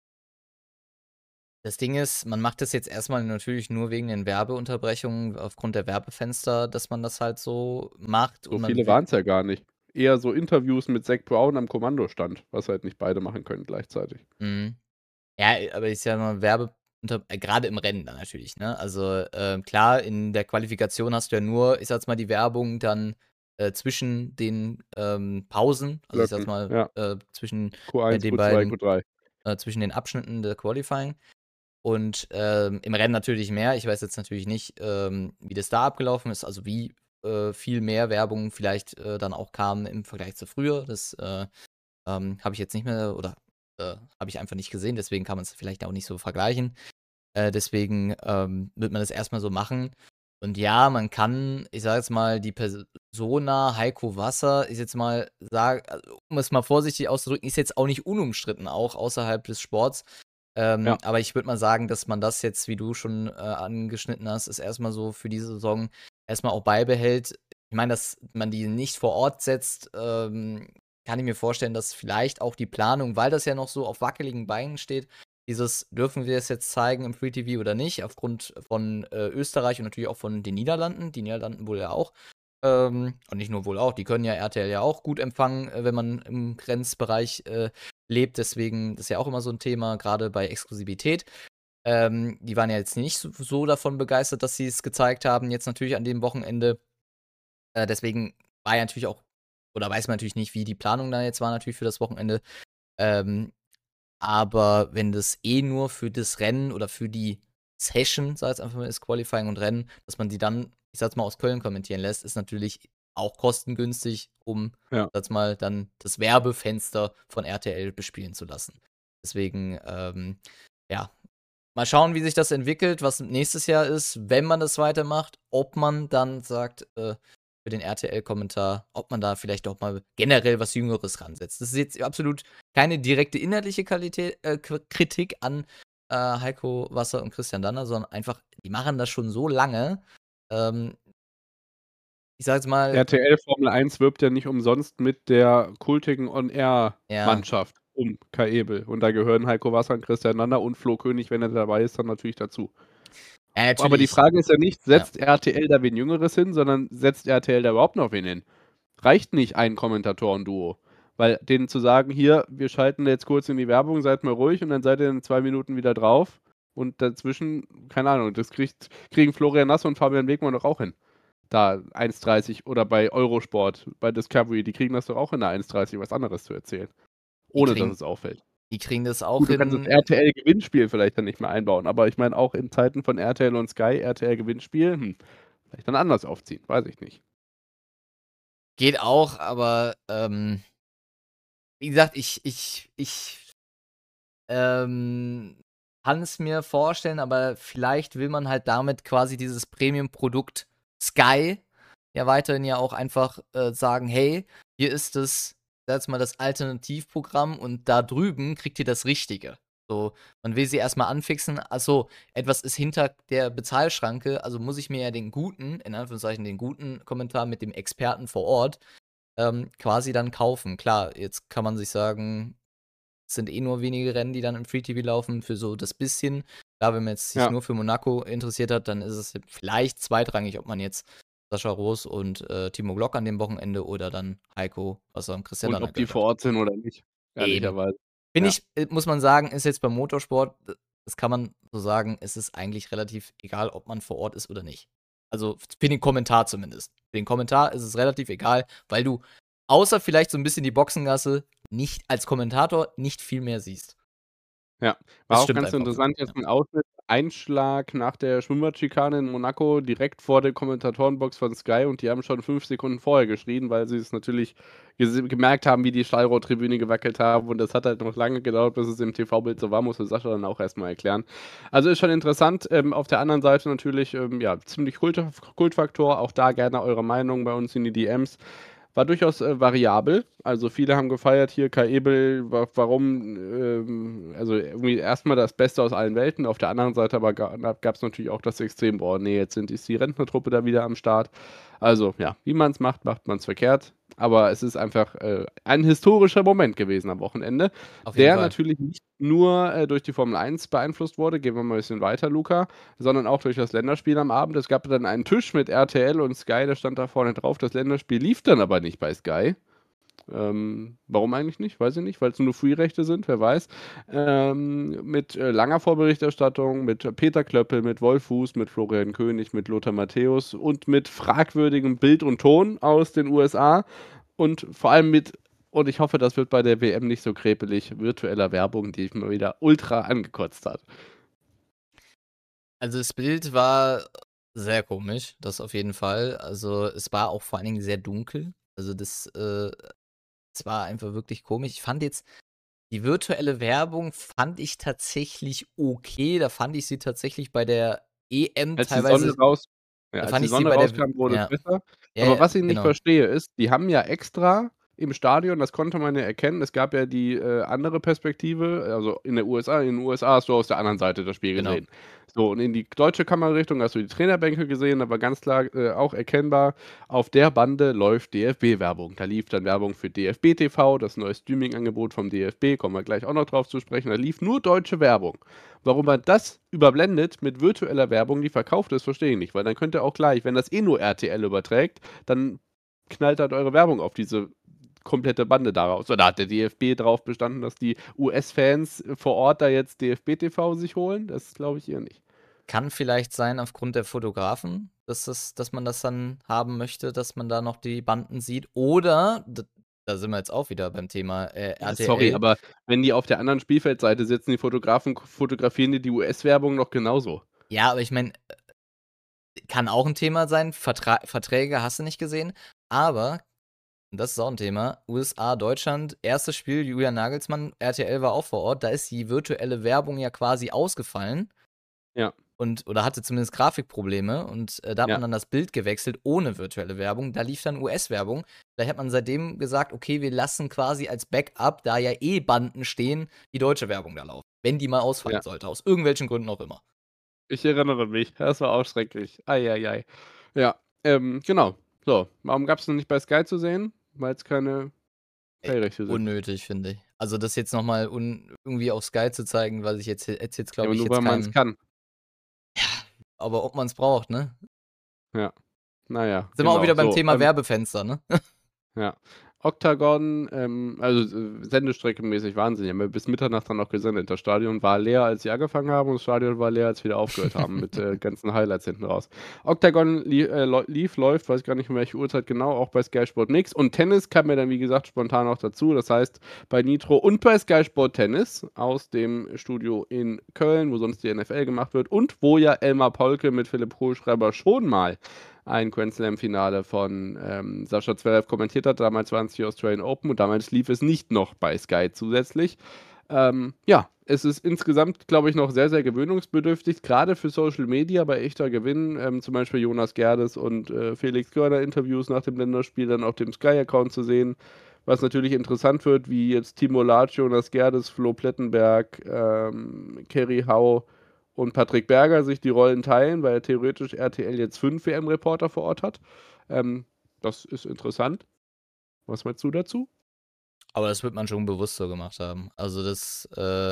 Das Ding ist, man macht das jetzt erst mal natürlich nur wegen den Werbeunterbrechungen aufgrund der Werbefenster, dass man das halt so macht So und man viele wi waren's ja gar nicht. Eher so Interviews mit Zac Brown am Kommandostand, was halt nicht beide machen können gleichzeitig. Mhm. Ja, äh, aber ich sage mal, Werbe unter äh, grade im Rennen dann natürlich, ne? Also, ähm, klar, in der Qualifikation hast du ja nur, ich sage jetzt mal, die Werbung dann, äh, zwischen den, ähm, Pausen, also ich sage Blöcken, mal, ja. äh, zwischen, Q äh, eins, den Q zwei, beiden Q drei. äh, zwischen den Abschnitten der Qualifying. Und, ähm, im Rennen natürlich mehr. Ich weiß jetzt natürlich nicht, ähm, wie das da abgelaufen ist, also wie, äh, viel mehr Werbung vielleicht, äh, dann auch kam im Vergleich zu früher. Das, äh, ähm, habe ich jetzt nicht mehr oder, äh, habe ich einfach nicht gesehen, deswegen kann man's vielleicht auch nicht so vergleichen. Äh, deswegen, ähm, wird man das erst mal so machen. Und ja, man kann, ich sage jetzt mal, die Persona Heiko Wasser ist jetzt mal sage also, um es mal vorsichtig auszudrücken, ist jetzt auch nicht unumstritten, auch außerhalb des Sports. Ähm, Ja. aber ich würde mal sagen, dass man das jetzt, wie du schon, äh, angeschnitten hast, ist erst mal so für diese Saison erst mal auch beibehält. Ich meine, dass man die nicht vor Ort setzt, ähm, kann ich mir vorstellen, dass vielleicht auch die Planung, weil das ja noch so auf wackeligen Beinen steht, dieses: „Dürfen wir es jetzt zeigen im Free TV oder nicht?“ Aufgrund von, äh, Österreich und natürlich auch von den Niederlanden. Die Niederlanden wohl ja auch. Ähm, und nicht nur wohl auch, die können ja R T L ja auch gut empfangen, äh, wenn man im Grenzbereich, äh, lebt. Deswegen das ist ja auch immer so 'n Thema, grade bei Exklusivität. Ähm, die waren ja jetzt nicht s so davon begeistert, dass sie's gezeigt haben, jetzt natürlich an dem Wochenende. Äh, deswegen war ja natürlich auch oder weiß man natürlich nicht, wie die Planung da jetzt war natürlich für das Wochenende. Ähm, aber wenn das eh nur für das Rennen oder für die Session, sage ich jetzt einfach mal, ist, Qualifying und Rennen, dass man die dann, ich sage jetzt mal, aus Köln kommentieren lässt, ist natürlich auch kostengünstig, um, Ja. sage jetzt mal, dann das Werbefenster von R T L bespielen zu lassen. Deswegen, ähm, ja, mal schauen, wie sich das entwickelt, was nächstes Jahr ist, wenn man das weitermacht, ob man dann sagt, äh, für den R T L-Kommentar, ob man da vielleicht auch mal generell was Jüngeres ransetzt. Das ist jetzt absolut keine direkte inhaltliche Qualität äh, Qu Kritik an, äh, Heiko Wasser und Christian Danner, sondern einfach, die machen das schon so lange. Ähm ich sage jetzt mal R T L Formel eins wirbt ja nicht umsonst mit der kultigen Ja. On-Air-Mannschaft um Kai Ebel. Und da gehören Heiko Wasser und Christian Danner und Flo König, wenn er dabei ist, dann natürlich dazu. Ja, Aber die natürlich. Frage ist ja nicht, Ja. setzt R T L da wen Jüngeres hin, sondern setzt R T L da überhaupt noch wen hin? Reicht nicht ein Kommentatoren-Duo? Weil denen zu sagen: „Hier, wir schalten jetzt kurz in die Werbung, seid mal ruhig und dann seid ihr in zwei Minuten wieder drauf.“ Und dazwischen, keine Ahnung, das kriegt kriegen Florian Nasse und Fabian Wegmann doch auch hin. Da eins dreißig oder bei Eurosport, bei Discovery, die kriegen das doch auch in der eins dreißig was anderes zu erzählen, Die ohne dass kriegen es auffällt. die kriegen das auch Gut, du kannst das hin RTL-Gewinnspiel vielleicht dann nicht mehr einbauen, aber ich meine auch in Zeiten von R T L und Sky, RTL-Gewinnspiel, hm, vielleicht dann anders aufziehen, weiß ich nicht. Geht auch, aber, ähm wie gesagt, ich ich ich ähm, kann es mir vorstellen, aber vielleicht will man halt damit quasi dieses Premium-Produkt Sky ja weiterhin ja auch einfach, äh, sagen: „Hey, hier ist das, sage jetzt mal, das Alternativprogramm und da drüben kriegt ihr das Richtige.“ So, man will sie erst mal anfixen: „Ach so, etwas ist hinter der Bezahlschranke, also muss ich mir ja den guten, in Anführungszeichen, den guten Kommentar mit dem Experten vor Ort, ähm, quasi dann kaufen.“ Klar, jetzt kann man sich sagen, es sind eh nur wenige Rennen, die dann im Free TV laufen für so das bisschen. Klar, wenn man jetzt sich Ja. nur für Monaco interessiert hat, dann ist es vielleicht zweitrangig, ob man jetzt Sascha Roos und, äh, Timo Glock an dem Wochenende oder dann Heiko Wasser und Christian Und Danner ob die gehört vor hat. Ort sind oder nicht, Eben. ehrlicherweise. Finde Ja. ich, äh, muss man sagen, ist jetzt beim Motorsport, d das kann man so sagen, es ist eigentlich relativ egal, ob man vor Ort ist oder nicht. Also, f für den Kommentar zumindest. Für den Kommentar ist es relativ egal, weil du außer vielleicht so 'n bisschen die Boxengasse nicht als Kommentator nicht viel mehr siehst. Ja, war Das auch stimmt ganz einfach, interessant ja. jetzt 'n Ausschnitt, Einschlag nach der Schwimmbad-Schikane in Monaco direkt vor der Kommentatorenbox von Sky und die haben schon fünf Sekunden vorher geschrien, weil sie es natürlich gese gemerkt haben, wie die Stahlrohrtribüne gewackelt haben und das hat halt noch lange gedauert, bis es im TV-Bild so war, musste Sascha dann auch erst mal erklären. Also, ist schon interessant. Ähm, auf der anderen Seite natürlich, ähm, ja, ziemlich Kulte Kultfaktor, auch da gerne eure Meinung bei uns in die D Ms. War durchaus, äh, variabel. Also, viele haben gefeiert hier Kai Ebel, wa warum, ähm also, irgendwie erst mal das Beste aus allen Welten. Auf der anderen Seite aber ga gab's natürlich auch das Extrem: „Boah, ne, jetzt sind ist die Rentnertruppe da wieder am Start.“ Also, ja, wie man's macht, macht man's verkehrt. Aber es ist einfach, äh, ein historischer Moment gewesen am Wochenende, Auf jeden der Fall. natürlich nicht nur, äh, durch die Formel eins beeinflusst wurde, gehen wir mal 'n bisschen weiter, Luca, sondern auch durch das Länderspiel am Abend. Es gab dann einen Tisch mit R T L und Sky, der stand da vorne drauf. Das Länderspiel lief dann aber nicht bei Sky. Ähm, warum eigentlich nicht? Weiß ich nicht, weil's nur Free-Rechte sind, wer weiß. Ähm, mit, äh, langer Vorberichterstattung, mit Peter Klöppel, mit Wolf Fuß, mit Florian König, mit Lothar Matthäus und mit fragwürdigem Bild und Ton aus den U S A und vor allem mit und ich hoffe, das wird bei der W M nicht so krepelig, virtueller Werbung, die mich mal wieder ultra angekotzt hat. Also, das Bild war sehr komisch, das auf jeden Fall. Also, es war auch vor allen Dingen sehr dunkel. Also, das, äh es war einfach wirklich komisch. Ich fand jetzt die virtuelle Werbung fand ich tatsächlich okay. Da fand ich sie tatsächlich bei der E M Als die Sonne teilweise raus ja, da als fand die ich sie Sonne bei der w rauskam, wurde es ja. besser. Ja, Aber ja, was ich nicht genau. verstehe, ist, die haben ja extra im Stadion, das konnte man ja erkennen, es gab ja die, äh, andere Perspektive, also in der U S A in den U S A hast du aus der anderen Seite das Spiel Genau. gesehen. So, und in die deutsche Kamerarichtung hast du die Trainerbänke gesehen, da war ganz klar, äh, auch erkennbar, auf der Bande läuft D F B-Werbung. Da lief dann Werbung für D F B TV, das neue Streamingangebot vom D F B, kommen wir gleich auch noch drauf zu sprechen. Da lief nur deutsche Werbung. Warum man das überblendet mit virtueller Werbung, die verkauft ist, verstehe ich nicht, weil dann könnt ihr auch gleich, wenn das eh nur R T L überträgt, dann knallt halt eure Werbung auf diese komplette Bande da raus. Oder hat der D F B drauf bestanden, dass die U S-Fans vor Ort da jetzt D F B TV sich holen? Das glaube ich eher nicht. Kann vielleicht sein aufgrund der Fotografen, dass das dass man das dann haben möchte, dass man da noch die Banden sieht. Oder, d da sind wir jetzt auch wieder beim Thema, äh, Ja, sorry, RTL. aber wenn die auf der anderen Spielfeldseite sitzen, die Fotografen k fotografieren dir die U S-Werbung doch genauso. Ja, aber ich meine, äh, kann auch 'n Thema sein. Vertra Verträge hast du nicht gesehen. Aber, und das ist auch 'n Thema, U S A, Deutschland, erstes Spiel, Julian Nagelsmann, R T L war auch vor Ort. Da ist die virtuelle Werbung ja quasi ausgefallen. Ja. Und oder hatte zumindest Grafikprobleme und, äh, da hat Ja. man dann das Bild gewechselt ohne virtuelle Werbung. Da lief dann U S-Werbung. Vielleicht hat man seitdem gesagt: „Okay, wir lassen quasi als Backup, da ja eh Banden stehen, die deutsche Werbung da laufen, wenn die mal ausfallen Ja. sollte, aus irgendwelchen Gründen auch immer.“ Ich erinnere mich. Das war auch schrecklich. Ei, ei, ei. Ja, ähm, genau. So, warum gab's den nicht bei Sky zu sehen? Weil's keine Ey, Pay-Rechte sind. unnötig, finde ich. Also, das jetzt noch mal un irgendwie auf Sky zu zeigen, weiß ich jetzt hätte jetzt, Ja, glaube aber ich, nur jetzt weil man's keinen kann. Ja, aber ob man's braucht, ne? Ja. Na ja, Sind wir auch genau. wieder beim So, Thema ähm Werbefenster, ne? Ja. Octagon, ähm, also, s sendestreckenmäßig Wahnsinn. Die haben ja bis Mitternacht dann noch gesendet. Das Stadion war leer, als sie angefangen haben und das Stadion war leer, als wir wieder aufgehört haben mit, äh, ganzen Highlights hinten raus. Octagon lie äh, läu lief, läuft, weiß gar nicht, um welche Uhrzeit genau, auch bei Sky Sport Mix. Und Tennis kam ja dann, wie gesagt, spontan noch dazu. Das heißt, bei Nitro und bei Sky Sport Tennis aus dem Studio in Köln, wo sonst die N F L gemacht wird und wo ja Elmar Paulke mit Philipp Kohlschreiber schon mal ein Grand-Slam-Finale von, ähm, Sascha Zverev kommentiert hat. Damals waren's die Australian Open und damals lief es nicht noch bei Sky zusätzlich. Ähm, ja, es ist insgesamt, glaube ich, noch sehr, sehr gewöhnungsbedürftig, grade für Social Media bei echter Gewinn, ähm, zum Beispiel Jonas Gerdes und, äh, Felix Körner Interviews nach dem Länderspiel dann auf dem Sky-Account zu sehen. Was natürlich interessant wird, wie jetzt Timo Latsch, Jonas Gerdes, Flo Plettenberg, ähm, Kerry Hau und Patrick Berger sich die Rollen teilen, weil theoretisch R T L jetzt fünf W M-Reporter vor Ort hat. Ähm, das ist interessant. Was meinst du dazu? Aber das wird man schon bewusst so gemacht haben. Also, das, äh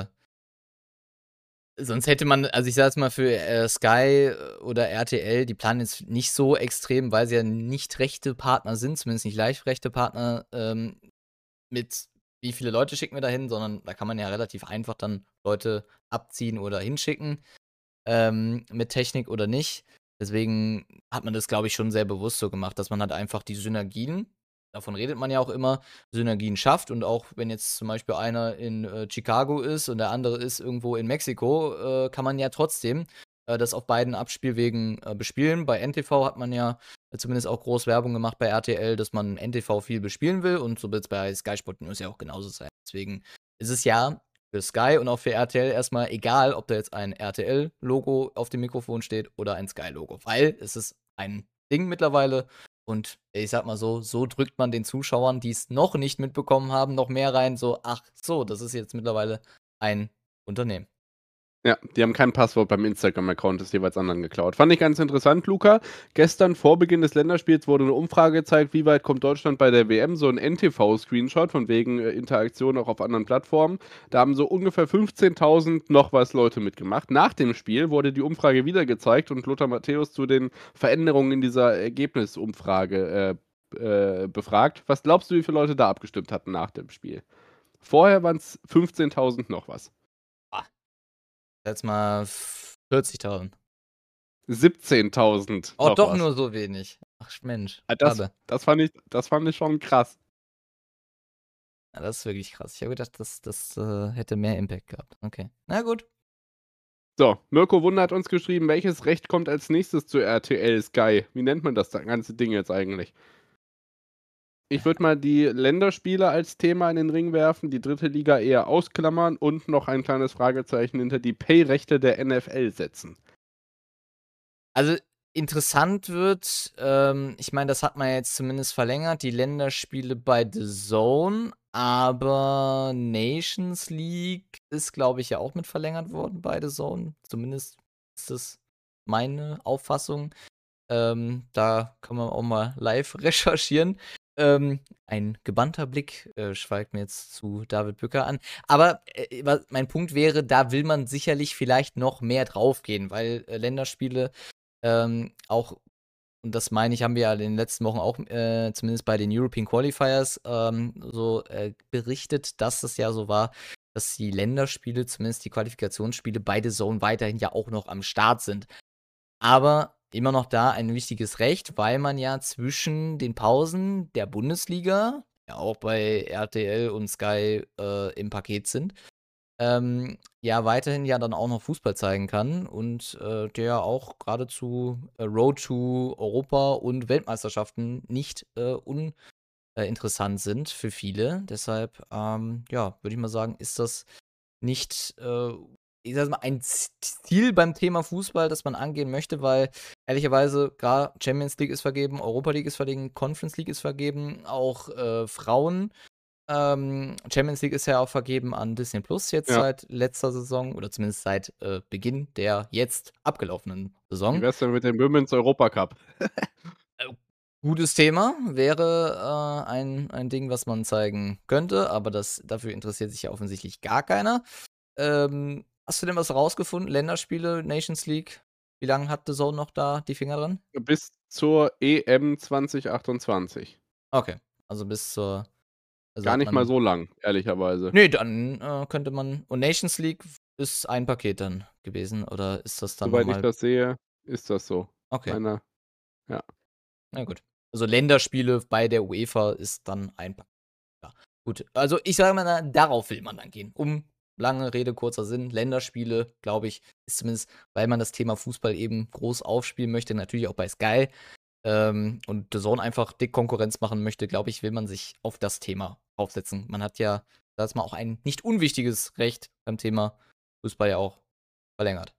sonst hätte man also, ich sage jetzt mal für, äh, Sky oder R T L, die planen jetzt nicht so extrem, weil sie ja nicht Rechtepartner sind, zumindest nicht Live-Rechtepartner, ähm, mit wie viele Leute schicken wir da hin, sondern da kann man ja relativ einfach dann Leute abziehen oder hinschicken, ähm, mit Technik oder nicht. Deswegen hat man das, glaube ich, schon sehr bewusst so gemacht, dass man halt einfach die Synergien, davon redet man ja auch immer, Synergien schafft und auch wenn jetzt zum Beispiel einer in, äh, Chicago ist und der andere ist irgendwo in Mexiko, äh, kann man ja trotzdem, äh, das auf beiden Abspielwegen, äh, bespielen. Bei N T V hat man ja zumindest auch groß Werbung gemacht bei R T L, dass man N T V viel bespielen will und so wird's bei Sky Sport News ja auch genauso sein. Deswegen ist es ja für Sky und auch für R T L erst mal egal, ob da jetzt ein R T L-Logo auf dem Mikrofon steht oder ein Sky-Logo, weil es ist ein Ding mittlerweile und ich sage mal so, so drückt man den Zuschauern, die's noch nicht mitbekommen haben, noch mehr rein, so: „Ach so, das ist jetzt mittlerweile ein Unternehmen.“ Ja, die haben kein Passwort beim Instagram-Account des jeweils anderen geklaut. Fand ich ganz interessant, Luca. Gestern vor Beginn des Länderspiels wurde 'ne Umfrage gezeigt, wie weit kommt Deutschland bei der W M, so 'n N T V-Screenshot von wegen, äh, Interaktion auch auf anderen Plattformen. Da haben so ungefähr fünfzehntausend noch was Leute mitgemacht. Nach dem Spiel wurde die Umfrage wieder gezeigt und Lothar Matthäus zu den Veränderungen in dieser Ergebnisumfrage, äh, äh, befragt. Was glaubst du, wie viele Leute da abgestimmt hatten nach dem Spiel? Vorher waren's fünfzehntausend noch was. Ah. Jetzt mal vierzigtausend. siebzehntausend Oh, noch doch was. nur so wenig. Ach Mensch, Ah, das schade. das fand ich das fand ich schon krass. Ja, das ist wirklich krass. Ich habe gedacht, das das, äh, hätte mehr Impact gehabt. Okay. Na gut. So, Mirko Wunder hat uns geschrieben: „Welches Recht kommt als Nächstes zu R T L Sky?“ Wie nennt man das da ganze Ding jetzt eigentlich? Ich würde mal die Länderspiele als Thema in den Ring werfen, die dritte Liga eher ausklammern und noch ein kleines Fragezeichen hinter die Pay-Rechte der N F L setzen. Also, interessant wird, ähm ich meine, das hat man jetzt zumindest verlängert, die Länderspiele bei The Zone, aber Nations League ist, glaube ich, ja auch mit verlängert worden bei The Zone. Zumindest ist das meine Auffassung. Ähm, da kann man auch mal live recherchieren. Ähm, ein gebannter Blick, äh, schweigt mir jetzt zu David Bücker an. Aber, äh, wa mein Punkt wäre, da will man sicherlich vielleicht noch mehr draufgehen, weil, äh, Länderspiele, ähm, auch und das meine ich, haben wir ja in den letzten Wochen auch, äh, zumindest bei den European Qualifiers, ähm, so, äh, berichtet, dass es ja so war, dass die Länderspiele, zumindest die Qualifikationsspiele bei The Zone weiterhin ja auch noch am Start sind. Aber immer noch da ein wichtiges Recht, weil man ja zwischen den Pausen der Bundesliga, ja auch bei R T L und Sky, äh, im Paket sind, ähm, ja weiterhin ja dann auch noch Fußball zeigen kann und, äh, der auch geradezu, äh, Road to Europa und Weltmeisterschaften nicht, äh, un äh, interessant sind für viele. Deshalb, ähm, ja, würde ich mal sagen, ist das nicht, äh, ich sage mal, ein Z Ziel beim Thema Fußball, das man angehen möchte, weil ehrlicherweise grad Champions League ist vergeben, Europa League ist vergeben, Conference League ist vergeben, auch, äh, Frauen. Ähm, Champions League ist ja auch vergeben an Disney+ jetzt Ja. seit letzter Saison oder zumindest seit, äh, Beginn der jetzt abgelaufenen Wie Saison. wär's denn mit dem Women's Europa Cup? Äh, gutes Thema, wäre, äh, ein ein Ding, was man zeigen könnte, aber das dafür interessiert sich ja offensichtlich gar keiner. Ähm, hast du denn was rausgefunden? Länderspiele, Nations League? Wie lange hat The Zone noch da die Finger dran? Bis zur E M zwanzig achtundzwanzig. Okay, also bis zur also Gar hat nicht mal man so lang, ehrlicherweise. ne, dann, äh, könnte man und Nations League f ist ein Paket dann gewesen oder ist das dann noch Soweit ich mal das sehe, ist das so. Okay. Meiner ja. Na gut. Also Länderspiele bei der UEFA ist dann ein Pa ja, gut. Also, ich sage mal, da darauf will man dann gehen. Um lange Rede, kurzer Sinn, Länderspiele, glaube ich, ist zumindest, weil man das Thema Fußball eben groß aufspielen möchte, natürlich auch bei Sky, ähm, und The Zone einfach dick Konkurrenz machen möchte, glaube ich, will man sich auf das Thema aufsetzen. Man hat ja, sage jetzt mal, auch ein nicht unwichtiges Recht beim Thema Fußball ja auch verlängert.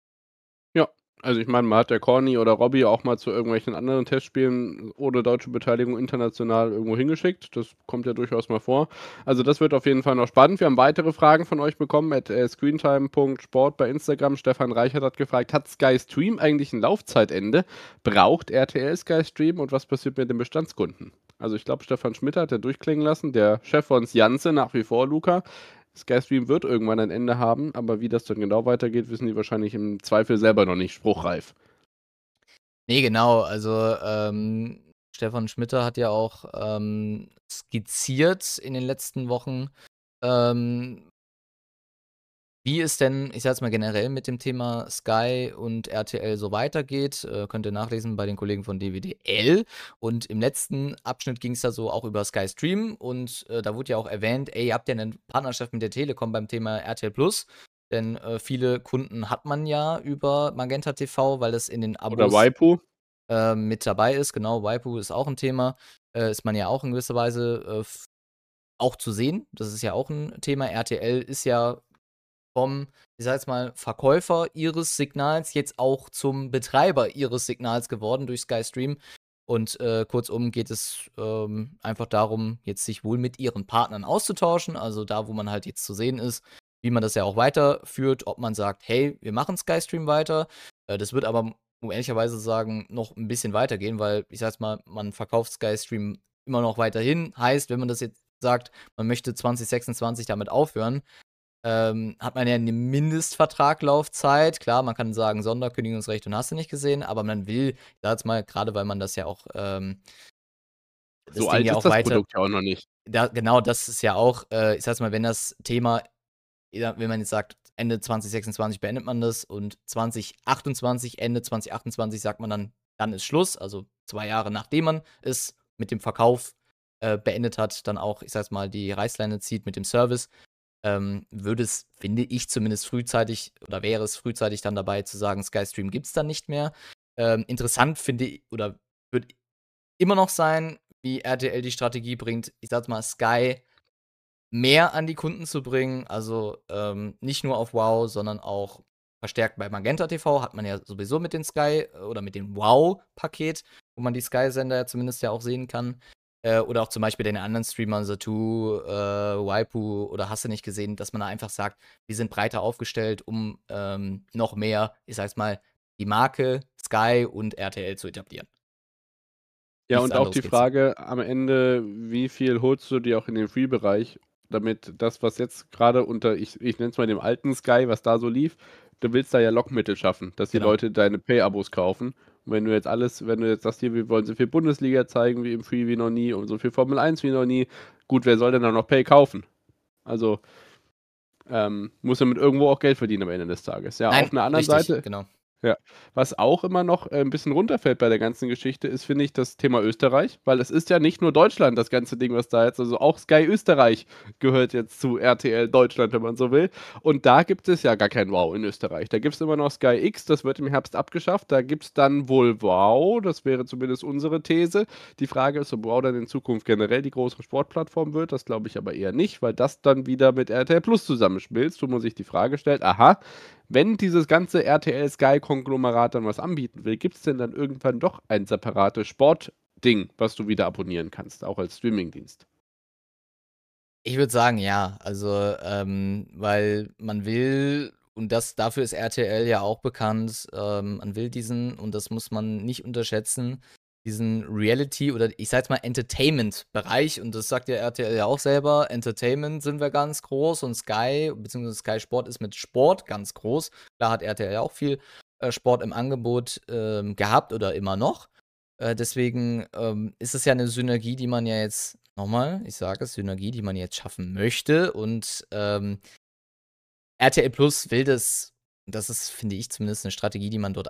Ja, also ich meine, man hat ja Corny oder Robby auch mal zu irgendwelchen anderen Testspielen ohne deutsche Beteiligung international irgendwo hingeschickt. Das kommt ja durchaus mal vor. Also, das wird auf jeden Fall noch spannend. Wir haben weitere Fragen von euch bekommen at, äh, screentime punkt sport bei Instagram. Stefan Reichert hat gefragt: „Hat Sky Stream eigentlich 'n Laufzeitende? Braucht R T L Sky Stream und was passiert mit den Bestandskunden?“ Also, ich glaube, Stefan Schmitter hat ja durchklingen lassen, der Chef von Sjanse nach wie vor, Luca. Sky Stream wird irgendwann ein Ende haben, aber wie das dann genau weitergeht, wissen die wahrscheinlich im Zweifel selber noch nicht spruchreif. Ne, genau. Also, ähm, Stefan Schmitter hat ja auch, ähm, skizziert in den letzten Wochen, ähm wie es denn, ich sage jetzt mal, generell mit dem Thema Sky und R T L so weitergeht. Äh, könnt ihr nachlesen bei den Kollegen von D W D L. Und im letzten Abschnitt ging's da so auch über Sky Stream und, äh, da wurde ja auch erwähnt: „Ey, ihr habt ja 'nen Partnerschaft mit der Telekom beim Thema R T L Plus.“ Denn, äh, viele Kunden hat man ja über Magenta TV, weil das in den Oder Abos, Waipu. ähm, mit dabei ist. Genau, Waipu ist auch 'n Thema. Äh, ist man ja auch in gewisser Weise, äh, f auch zu sehen. Das ist ja auch 'n Thema. R T L ist ja vom, ich sage jetzt mal, Verkäufer ihres Signals jetzt auch zum Betreiber ihres Signals geworden durch Sky Stream. Und, äh, kurzum geht es, ähm, einfach darum, jetzt sich wohl mit ihren Partnern auszutauschen, also da, wo man halt jetzt zu sehen ist, wie man das ja auch weiterführt, ob man sagt: „Hey, wir machen Sky Stream weiter.“ Äh, das wird aber, um ehrlicherweise sagen, noch 'n bisschen weitergehen, weil ich sage jetzt mal, man verkauft Sky Stream immer noch weiterhin. Heißt, wenn man das jetzt sagt, man möchte zwanzig sechsundzwanzig damit aufhören, ähm, hat man ja 'ne Mindestvertraglaufzeit. Klar, man kann sagen, Sonderkündigungsrecht und hast du nicht gesehen, aber man will, ich sage jetzt mal, grade weil man das ja auch, ähm So das Ding alt ja ist auch das weiter Produkt ja auch noch nicht. da genau das ist ja auch, äh, ich sage jetzt mal, wenn das Thema ja, wenn man jetzt sagt, Ende zwanzig sechsundzwanzig beendet man das und zwanzig achtundzwanzig Ende zwanzig achtundzwanzig sagt man dann: „Dann ist Schluss“, also zwei Jahre nachdem man es mit dem Verkauf, äh, beendet hat, dann auch, ich sage jetzt mal, die Reißleine zieht mit dem Service, ähm, würde es, finde ich zumindest frühzeitig oder wäre es frühzeitig dann dabei zu sagen, Sky Stream gibt's dann nicht mehr. Ähm, interessant finde i oder wird immer noch sein, wie R T L die Strategie bringt, ich sage jetzt mal, Sky mehr an die Kunden zu bringen. Also, ähm, nicht nur auf WOW, sondern auch verstärkt bei Magenta T V hat man ja sowieso mit den Sky äh, oder mit dem WOW-Paket, wo man die Sky-Sender ja zumindest ja auch sehen kann. Äh, oder auch zum Beispiel den anderen Streamern, Zattoo, äh, Waipu oder hast du nicht gesehen, dass man da einfach sagt, wir sind breiter aufgestellt, um ähm, noch mehr, ich sage jetzt mal, die Marke Sky und R T L zu etablieren. Ja, Nichts und auch anderes die geht's. Frage am Ende, wie viel holst du dir auch in den Free-Bereich, damit das, was jetzt gerade unter ich ich nenne es mal dem alten Sky, was da so lief, du willst da ja Lockmittel schaffen, dass die Genau. Leute deine Pay-Abos kaufen. Und wenn du jetzt alles wenn du jetzt sagst: „Hier, wir wollen so viel Bundesliga zeigen wie im Free wie noch nie und so viel Formel eins wie noch nie“, gut, wer soll denn da noch Pay kaufen? Also, ähm, musst du mit irgendwo auch Geld verdienen am Ende des Tages. Ja, Nein, auf 'ner anderen richtig, Seite genau. ja. Was auch immer noch, äh, 'n bisschen runterfällt bei der ganzen Geschichte, ist, finde ich, das Thema Österreich, weil es ist ja nicht nur Deutschland, das ganze Ding, was da jetzt also auch Sky Österreich gehört jetzt zu R T L Deutschland, wenn man so will. Und da gibt es ja gar kein WOW in Österreich. Da gibt's immer noch Sky X, das wird im Herbst abgeschafft. Da gibt's dann wohl WOW, das wäre zumindest unsere These. Die Frage ist, ob WOW dann in Zukunft generell die größere Sportplattform wird. Das glaube ich aber eher nicht, weil das dann wieder mit R T L Plus zusammenschmilzt, wo man sich die Frage stellt: „Aha, wenn dieses ganze R T L Sky Konglomerat dann was anbieten will, gibt's denn dann irgendwann doch ein separates Sportding, was du wieder abonnieren kannst, auch als Streamingdienst?“ Ich würde sagen, ja. Also, ähm, weil man will und das dafür ist R T L ja auch bekannt, ähm, man will diesen und das muss man nicht unterschätzen, diesen Reality oder ich sage jetzt mal Entertainment-Bereich und das sagt ja R T L ja auch selber, Entertainment sind wir ganz groß und Sky beziehungsweise Sky Sport ist mit Sport ganz groß. Da hat R T L ja auch viel, äh, Sport im Angebot, ähm, gehabt oder immer noch. Äh, deswegen, ähm, ist es ja 'ne Synergie, die man ja jetzt noch mal, ich sage es, Synergie, die man jetzt schaffen möchte und, ähm R T L Plus will das das ist, finde ich, zumindest 'ne Strategie, die man dort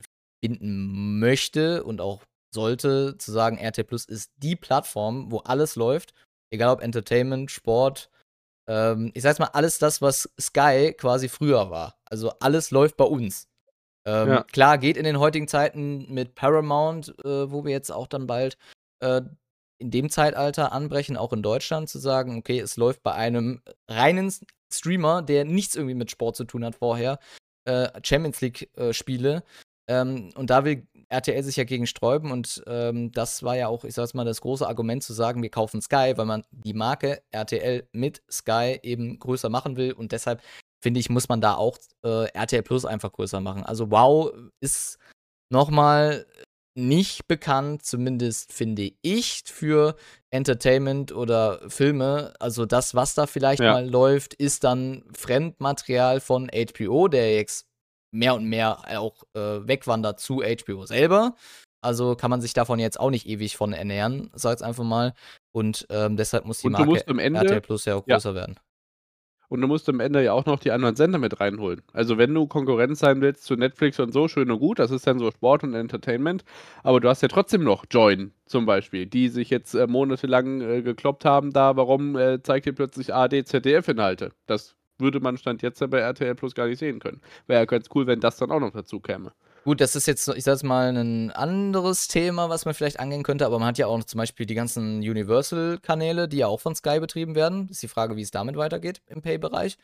anbinden möchte und auch sollte, zu sagen, R T L Plus ist die Plattform, wo alles läuft, egal ob Entertainment, Sport, ähm, ich sage jetzt mal, alles das, was Sky quasi früher war. Also, alles läuft bei uns. Ähm, Ja. klar, geht in den heutigen Zeiten mit Paramount, äh, wo wir jetzt auch dann bald, äh, in dem Zeitalter anbrechen, auch in Deutschland, zu sagen: „Okay, es läuft bei einem reinen S Streamer, der nichts irgendwie mit Sport zu tun hat vorher, äh, Champions League, äh, Spiele.“ Ähm, und da will R T L sich ja gegen sträuben und, ähm, das war ja auch, ich sage jetzt mal, das große Argument zu sagen: „Wir kaufen Sky“, weil man die Marke R T L mit Sky eben größer machen will und deshalb, finde ich, muss man da auch, äh, R T L Plus einfach größer machen. Also, WOW ist noch mal nicht bekannt, zumindest finde ich, für Entertainment oder Filme. Also, das, was da vielleicht Ja. mal läuft, ist dann Fremdmaterial von H B O, der jetzt mehr und mehr auch, äh, wegwandert zu H B O selber. Also, kann man sich davon jetzt auch nicht ewig von ernähren, sage ich jetzt einfach mal. Und, ähm, deshalb muss die Und du Marke musst am R T L Ende Plus ja auch ja. größer werden. Und du musst am Ende ja auch noch die anderen Sender mit reinholen. Also, wenn du Konkurrenz sein willst zu Netflix und so, schön und gut, das ist dann so Sport und Entertainment, aber du hast ja trotzdem noch Joyn zum Beispiel, die sich jetzt, äh, monatelang, äh, gekloppt haben da: „Warum, äh, zeigt ihr plötzlich A R D, Z D F-Inhalte?“ Das würde man Stand jetzt ja bei R T L Plus gar nicht sehen können. Wäre ja ganz cool, wenn das dann auch noch dazu käme. Gut, das ist jetzt, ich sage jetzt mal, 'nen anderes Thema, was man vielleicht angehen könnte, aber man hat ja auch noch zum Beispiel die ganzen Universal-Kanäle, die ja auch von Sky betrieben werden. Ist die Frage, wie es damit weitergeht im Pay-Bereich.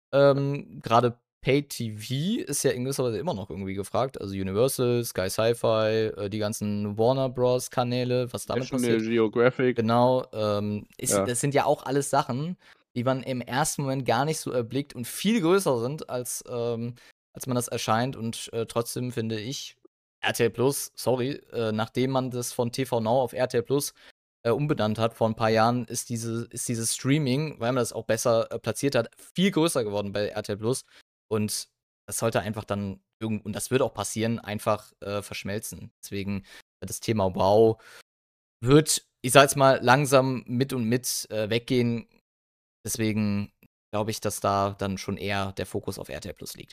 Ähm, grade Pay-T V ist ja in gewisser Weise immer noch irgendwie gefragt. Also, Universal, Sky Sci-Fi, äh, die ganzen Warner Bros. Kanäle, was damit National passiert. Geographic. Genau, ähm, ist Ja. das sind ja auch alles Sachen, die man im ersten Moment gar nicht so erblickt und viel größer sind, als, ähm als man das erscheint und, äh, trotzdem finde ich, R T L Plus, sorry, äh, nachdem man das von T V Now auf R T L Plus, äh, umbenannt hat vor 'n paar Jahren, ist diese ist dieses Streaming, weil man das auch besser, äh, platziert hat, viel größer geworden bei R T L Plus. Und das sollte einfach dann irgend und das wird auch passieren, einfach, äh, verschmelzen. Deswegen, das Thema WOW wird ich sage jetzt mal, langsam mit und mit, äh, weggehen. Deswegen glaube ich, dass da dann schon eher der Fokus auf RTL+ liegt.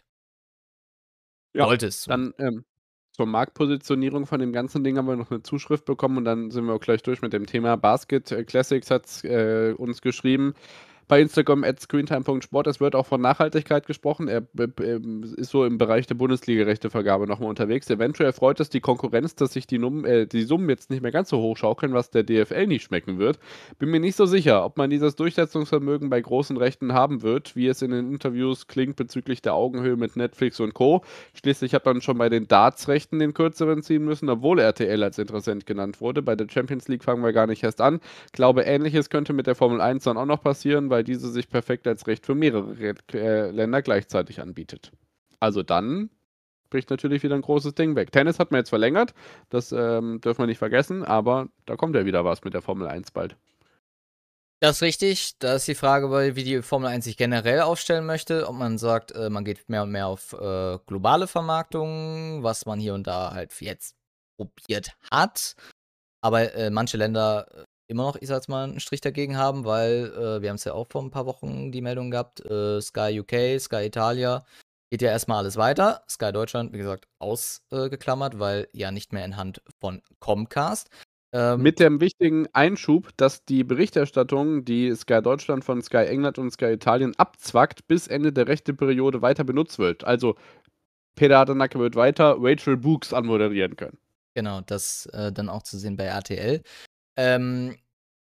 Ja, Sollte es zumindest. dann, ähm, zur Marktpositionierung von dem ganzen Ding haben wir noch 'ne Zuschrift bekommen und dann sind wir auch gleich durch mit dem Thema. Basket äh, Classics hat's, äh, uns geschrieben bei Instagram at screentime Punkt sport. Es wird auch von Nachhaltigkeit gesprochen. Er b b ähm, ist so im Bereich der Bundesliga-Rechtevergabe noch mal unterwegs. Eventuell freut es die Konkurrenz, dass sich die Num äh, die Summen jetzt nicht mehr ganz so hoch schaukeln, was der D F L nicht schmecken wird. Bin mir nicht so sicher, ob man dieses Durchsetzungsvermögen bei großen Rechten haben wird, wie es in den Interviews klingt bezüglich der Augenhöhe mit Netflix und Co. Schließlich hat man schon bei den Darts-Rechten den Kürzeren ziehen müssen, obwohl R T L als Interessent genannt wurde. Bei der Champions League fangen wir gar nicht erst an. Glaube, Ähnliches könnte mit der Formel eins dann auch noch passieren, weil diese sich perfekt als Recht für mehrere Re äh, Länder gleichzeitig anbietet. Also dann bricht natürlich wieder ein großes Ding weg. Tennis hat man jetzt verlängert, das, ähm, dürfen wir nicht vergessen, aber da kommt ja wieder was mit der Formel eins bald. Das ist richtig. Da ist die Frage, weil wie die Formel eins sich generell aufstellen möchte, ob man sagt, äh, man geht mehr und mehr auf, äh, globale Vermarktung, was man hier und da halt jetzt probiert hat. Aber, äh, manche Länder äh, immer noch, ich sage jetzt mal, 'n Strich dagegen haben, weil, äh, wir haben's ja auch vor 'n paar Wochen die Meldung gehabt, äh, Sky U K, Sky Italia geht ja erst mal alles weiter. Sky Deutschland, wie gesagt, ausgeklammert, äh, geklammert, weil ja nicht mehr in Hand von Comcast. Ähm, Mit dem wichtigen Einschub, dass die Berichterstattung, die Sky Deutschland von Sky England und Sky Italien abzwackt, bis Ende der Rechteperiode weiter benutzt wird. Also, Peter Hardenacke wird weiter Rachel Books anmoderieren können. Genau, das, äh, dann auch zu sehen bei R T L. Ähm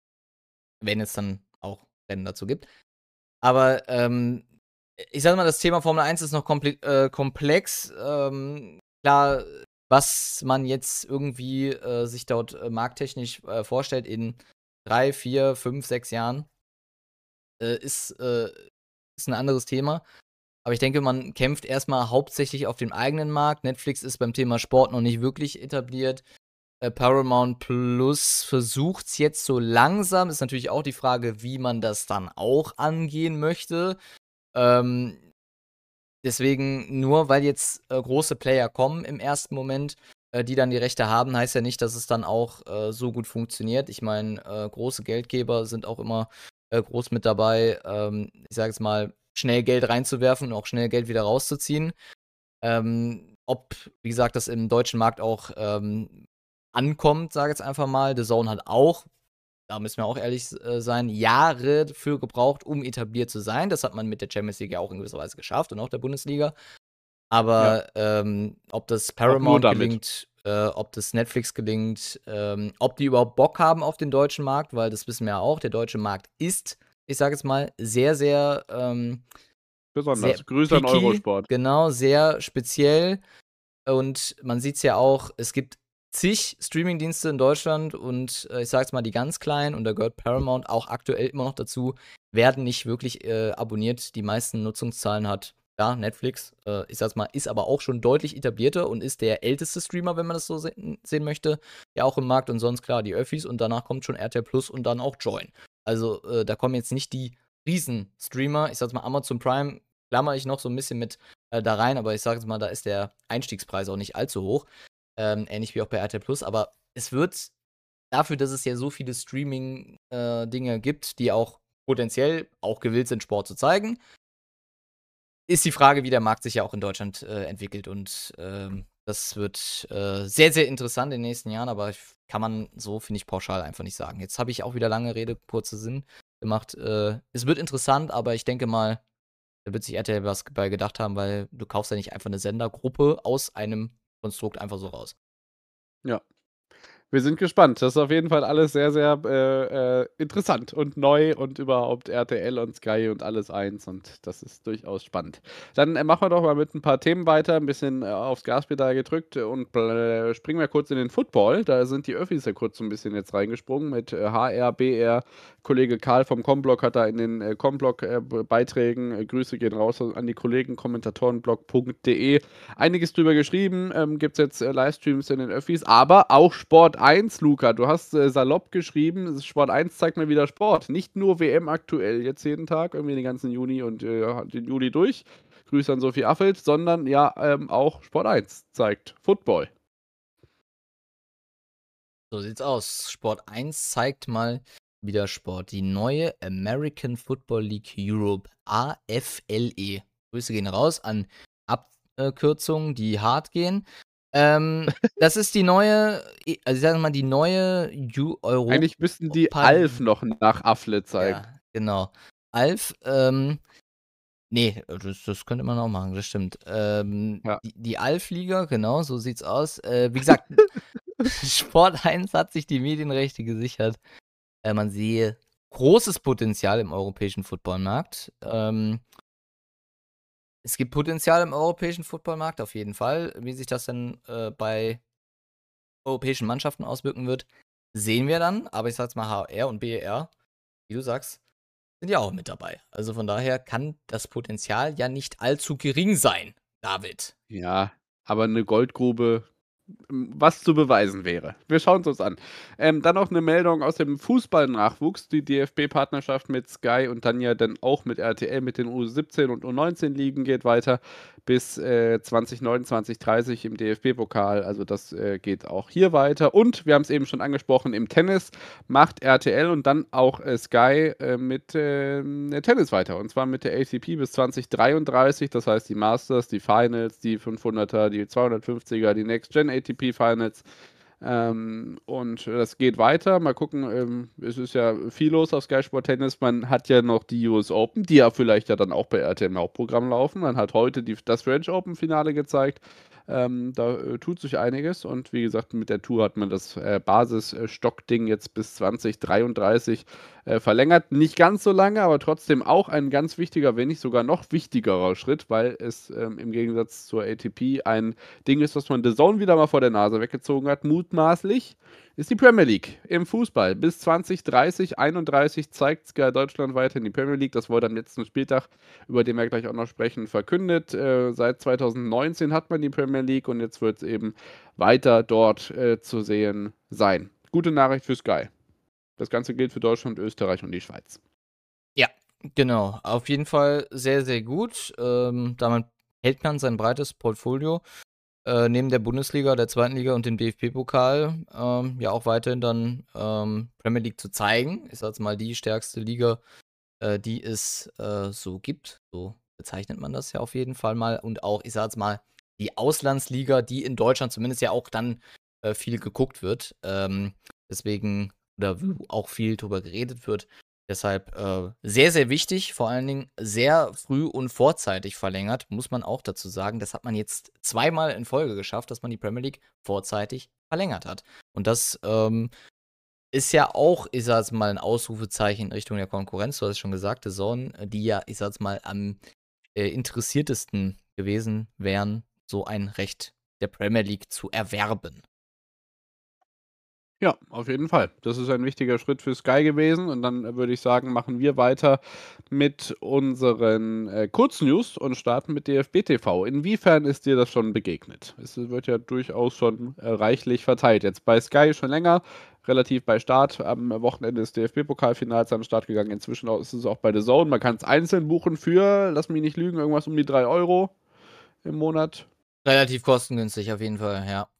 wenn es dann auch Rennen dazu gibt. Aber, ähm, ich sage mal, das Thema Formel eins ist noch komple äh, komplex. Ähm, klar, was man jetzt irgendwie, äh, sich dort, äh, markttechnisch, äh, vorstellt in drei, vier, fünf, sechs Jahren äh, ist äh, ist 'n anderes Thema. Aber ich denke, man kämpft erst mal hauptsächlich auf dem eigenen Markt. Netflix ist beim Thema Sport noch nicht wirklich etabliert. Äh, Paramount Plus versucht's jetzt so langsam. Ist natürlich auch die Frage, wie man das dann auch angehen möchte. Ähm, deswegen, nur weil jetzt, äh, große Player kommen im ersten Moment, äh, die dann die Rechte haben, heißt ja nicht, dass es dann auch, äh, so gut funktioniert. Ich meine, äh, große Geldgeber sind auch immer, äh, groß mit dabei, ähm, ich sage jetzt mal, schnell Geld reinzuwerfen und auch schnell Geld wieder rauszuziehen. Ähm, ob, wie gesagt, das im deutschen Markt auch, ähm, ankommt, sage ich jetzt einfach mal. The Zone hat auch, da müssen wir auch ehrlich s äh, sein, Jahre für gebraucht, um etabliert zu sein. Das hat man mit der Champions League ja auch in gewisser Weise geschafft und auch der Bundesliga. Ja. Aber, ähm, ob das Auch nur Paramount damit. gelingt, äh, ob das Netflix gelingt, ähm, ob die überhaupt Bock haben auf den deutschen Markt, weil das wissen wir ja auch, der deutsche Markt ist, ich sage jetzt mal, sehr, sehr, ähm sehr Besonders. Grüße an picky, Eurosport. genau, sehr speziell. Und man sieht's ja auch, es gibt zig Streamingdienste in Deutschland und, äh, ich sage jetzt mal, die ganz kleinen, und da gehört Paramount auch aktuell immer noch dazu, werden nicht wirklich, äh, abonniert. Die meisten Nutzungszahlen hat, ja, Netflix. Äh, ich sage jetzt mal, ist aber auch schon deutlich etablierter und ist der älteste Streamer, wenn man das so sehen sehen möchte, ja auch im Markt, und sonst klar die Öffis und danach kommt schon R T L Plus und dann auch Joyn. Also, äh, da kommen jetzt nicht die Riesenstreamer. Ich sage jetzt mal, Amazon Prime klammere ich noch so 'n bisschen mit, äh, da rein, aber ich sage jetzt mal, da ist der Einstiegspreis auch nicht allzu hoch, ähm, ähnlich wie auch bei R T L Plus. Aber es wird dafür, dass es ja so viele Streaming äh, Dinge gibt, die auch potenziell auch gewillt sind, Sport zu zeigen ist die Frage, wie der Markt sich ja auch in Deutschland, äh, entwickelt. Und, ähm, das wird, äh, sehr, sehr interessant in den nächsten Jahren, aber f kann man so, finde ich, pauschal einfach nicht sagen. Jetzt habe ich auch wieder lange Rede, kurzer Sinn gemacht. Äh, es wird interessant, aber ich denke mal, da wird sich R T L was bei gedacht haben, weil du kaufst ja nicht einfach 'ne Sendergruppe aus einem Konstrukt einfach so raus. Ja. Wir sind gespannt. Das ist auf jeden Fall alles sehr, sehr, äh, äh, interessant und neu und überhaupt R T L und Sky und alles eins und das ist durchaus spannend. Dann, äh, machen wir doch mal mit 'n paar Themen weiter, 'n bisschen, äh, aufs Gaspedal gedrückt und bl springen wir kurz in den Football. Da sind die Öffis ja kurz so 'n bisschen jetzt reingesprungen mit, äh, H R, B R. Kollege Karl vom Comblock hat da in den, äh, Comblock, äh, B Beiträgen äh, Grüße gehen raus an die Kollegen, kommentatorenblog Punkt de, einiges drüber geschrieben. Ähm, gibt's jetzt, äh, Livestreams in den Öffis, aber auch Sport eins, Luca. Du hast, äh, salopp geschrieben, Sport eins zeigt mal wieder Sport. Nicht nur W M aktuell jetzt jeden Tag, irgendwie den ganzen Juni und, äh, den Juli durch. Grüße an Sophie Affelt, sondern ja, ähm, auch Sport eins zeigt Football. So sieht's aus. Sport eins zeigt mal wieder Sport. Die neue American Football League Europe, A F L E. Grüße gehen raus an Abkürzungen, die hart gehen. Ähm, das ist die neue, e also ich sage mal, die neue Ju Eigentlich müssten die Europa Alf noch nach Afle zeigen. Ja, genau. Alf, ähm ne, das das könnte man auch machen, das stimmt. Ähm, Ja. die die Alf-Liga, genau, so sieht's aus. Äh, wie gesagt, Sport eins hat sich die Medienrechte gesichert. Äh, man sehe großes Potenzial im europäischen Footballmarkt. Ähm es gibt Potenzial im europäischen Footballmarkt auf jeden Fall. Wie sich das denn, äh, bei europäischen Mannschaften auswirken wird, sehen wir dann. Aber ich sage jetzt mal, H R und B E R, wie du sagst, sind ja auch mit dabei. Also von daher kann das Potenzial ja nicht allzu gering sein, David. Ja, aber 'ne Goldgrube, hm, was zu beweisen wäre. Wir schauen's uns an. Ähm, dann noch 'ne Meldung aus dem Fußballnachwuchs. Die D F B-Partnerschaft mit Sky und dann ja dann auch mit R T L mit den U siebzehn und U neunzehn Ligen geht weiter bis, äh, zwanzig neunundzwanzig dreißig im D F B-Pokal. Also, das, äh, geht auch hier weiter. Und wir haben's eben schon angesprochen, im Tennis macht R T L und dann auch, äh, Sky, äh, mit, ähm, Tennis weiter. Und zwar mit der A T P bis zwanzig dreiunddreißig. Das heißt, die Masters, die Finals, die fünfhunderter, die zweihundertfünfziger, die Next Gen A T P Finals. Ähm, und das geht weiter. Mal gucken, ähm, es ist ja viel los auf Sky Sport Tennis. Man hat ja noch die U S Open, die ja vielleicht ja dann auch bei R T L im Hauptprogramm laufen. Man hat heute die das French Open Finale gezeigt. Ähm, da, äh, tut sich einiges und wie gesagt, mit der Tour hat man das, äh, Basis äh, Stockding jetzt bis zwanzig dreiunddreißig, äh, verlängert. Nicht ganz so lange, aber trotzdem auch ein ganz wichtiger, wenn nicht sogar noch wichtigerer Schritt, weil es, ähm, im Gegensatz zur A T P ein Ding ist, was man D A Z N wieder mal vor der Nase weggezogen hat, mutmaßlich, ist die Premier League im Fußball. Bis zwanzig dreißig, einunddreißig zeigt Sky Deutschland weiterhin die Premier League. Das wurde am letzten Spieltag, über den wir gleich auch noch sprechen, verkündet. Äh, seit zweitausendneunzehn hat man die Premier League und jetzt wird's eben weiter dort, äh, zu sehen sein. Gute Nachricht für Sky. Das Ganze gilt für Deutschland, Österreich und die Schweiz. Ja, genau. Auf jeden Fall sehr, sehr gut. Ähm, damit hält man sein breites Portfolio, äh, neben der Bundesliga, der zweiten Liga und dem D F B-Pokal, ähm, ja auch weiterhin dann, ähm, Premier League zu zeigen. Ich sage jetzt mal, die stärkste Liga, äh, die es, äh, so gibt. So bezeichnet man das ja auf jeden Fall mal. Und auch, ich sage jetzt mal, die Auslandsliga, die in Deutschland zumindest ja auch dann, äh, viel geguckt wird. Ähm, deswegen oder wo auch viel drüber geredet wird. Deshalb, äh, sehr, sehr wichtig, vor allen Dingen sehr früh und vorzeitig verlängert, muss man auch dazu sagen. Das hat man jetzt zweimal in Folge geschafft, dass man die Premier League vorzeitig verlängert hat. Und das, ähm, ist ja auch, ich sage jetzt mal, 'n Ausrufezeichen in Richtung der Konkurrenz. Du hast es schon gesagt, D A Z N, äh, die ja, ich sage jetzt mal, am, äh, interessiertesten gewesen wären, so ein Recht der Premier League zu erwerben. Ja, auf jeden Fall. Das ist ein wichtiger Schritt für Sky gewesen und dann, äh, würde ich sagen, machen wir weiter mit unseren, äh, Kurznews und starten mit D F B T V. Inwiefern ist dir das schon begegnet? Es wird ja durchaus schon, äh, reichlich verteilt. Jetzt bei Sky schon länger, relativ bei Start am Wochenende des D F B-Pokalfinals an 'n Start gegangen. Inzwischen au ist es auch bei D A Z N. Man kann's einzeln buchen für, lass mich nicht lügen, irgendwas um die drei Euro im Monat. Relativ kostengünstig auf jeden Fall, ja.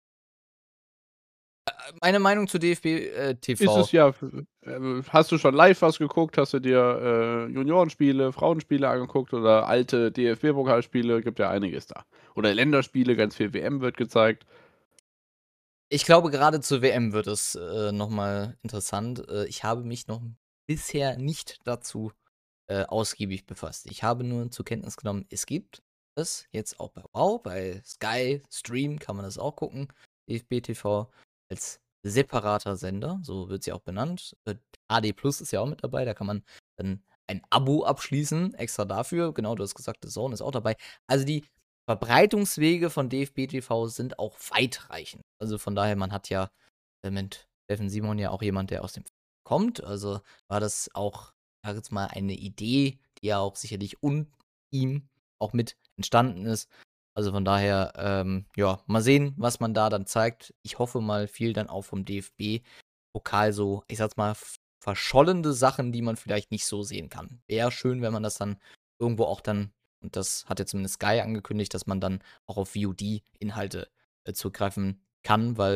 Äh, äh, meine Meinung zu D F B, äh, Ist es TV. ja, f äh, hast du schon live was geguckt? Hast du dir, äh, Juniorenspiele, Frauenspiele angeguckt oder alte D F B-Pokalspiele? Gibt ja einiges da. Oder Länderspiele, ganz viel W M wird gezeigt. Ich glaube, gerade zur W M wird es, äh, noch mal interessant. Äh, ich habe mich noch bisher nicht dazu, äh, ausgiebig befasst. Ich habe nur zur Kenntnis genommen, es gibt es jetzt auch bei WOW, bei Sky Stream kann man das auch gucken, D F B TV als separater Sender, so wird sie auch benannt. Äh, H D Plus ist ja auch mit dabei, da kann man dann ein Abo abschließen, extra dafür. Genau, du hast gesagt, D A Z N ist auch dabei. Also, die Verbreitungswege von D F B TV sind auch weitreichend. Also, von daher, man hat ja, äh, mit Steffen Simon ja auch jemand, der aus dem kommt. Also, war das auch, sage jetzt mal, eine Idee, die ja auch sicherlich und ihm auch mit entstanden ist. Also, von daher, ähm, ja, mal sehen, was man da dann zeigt. Ich hoffe mal viel dann auch vom D F B-Pokal so, ich sage jetzt mal, v verschollene Sachen, die man vielleicht nicht so sehen kann. Wäre schön, wenn man das dann irgendwo auch dann und das hat ja zumindest Sky angekündigt, dass man dann auch auf V O D-Inhalte, äh, zugreifen kann, weil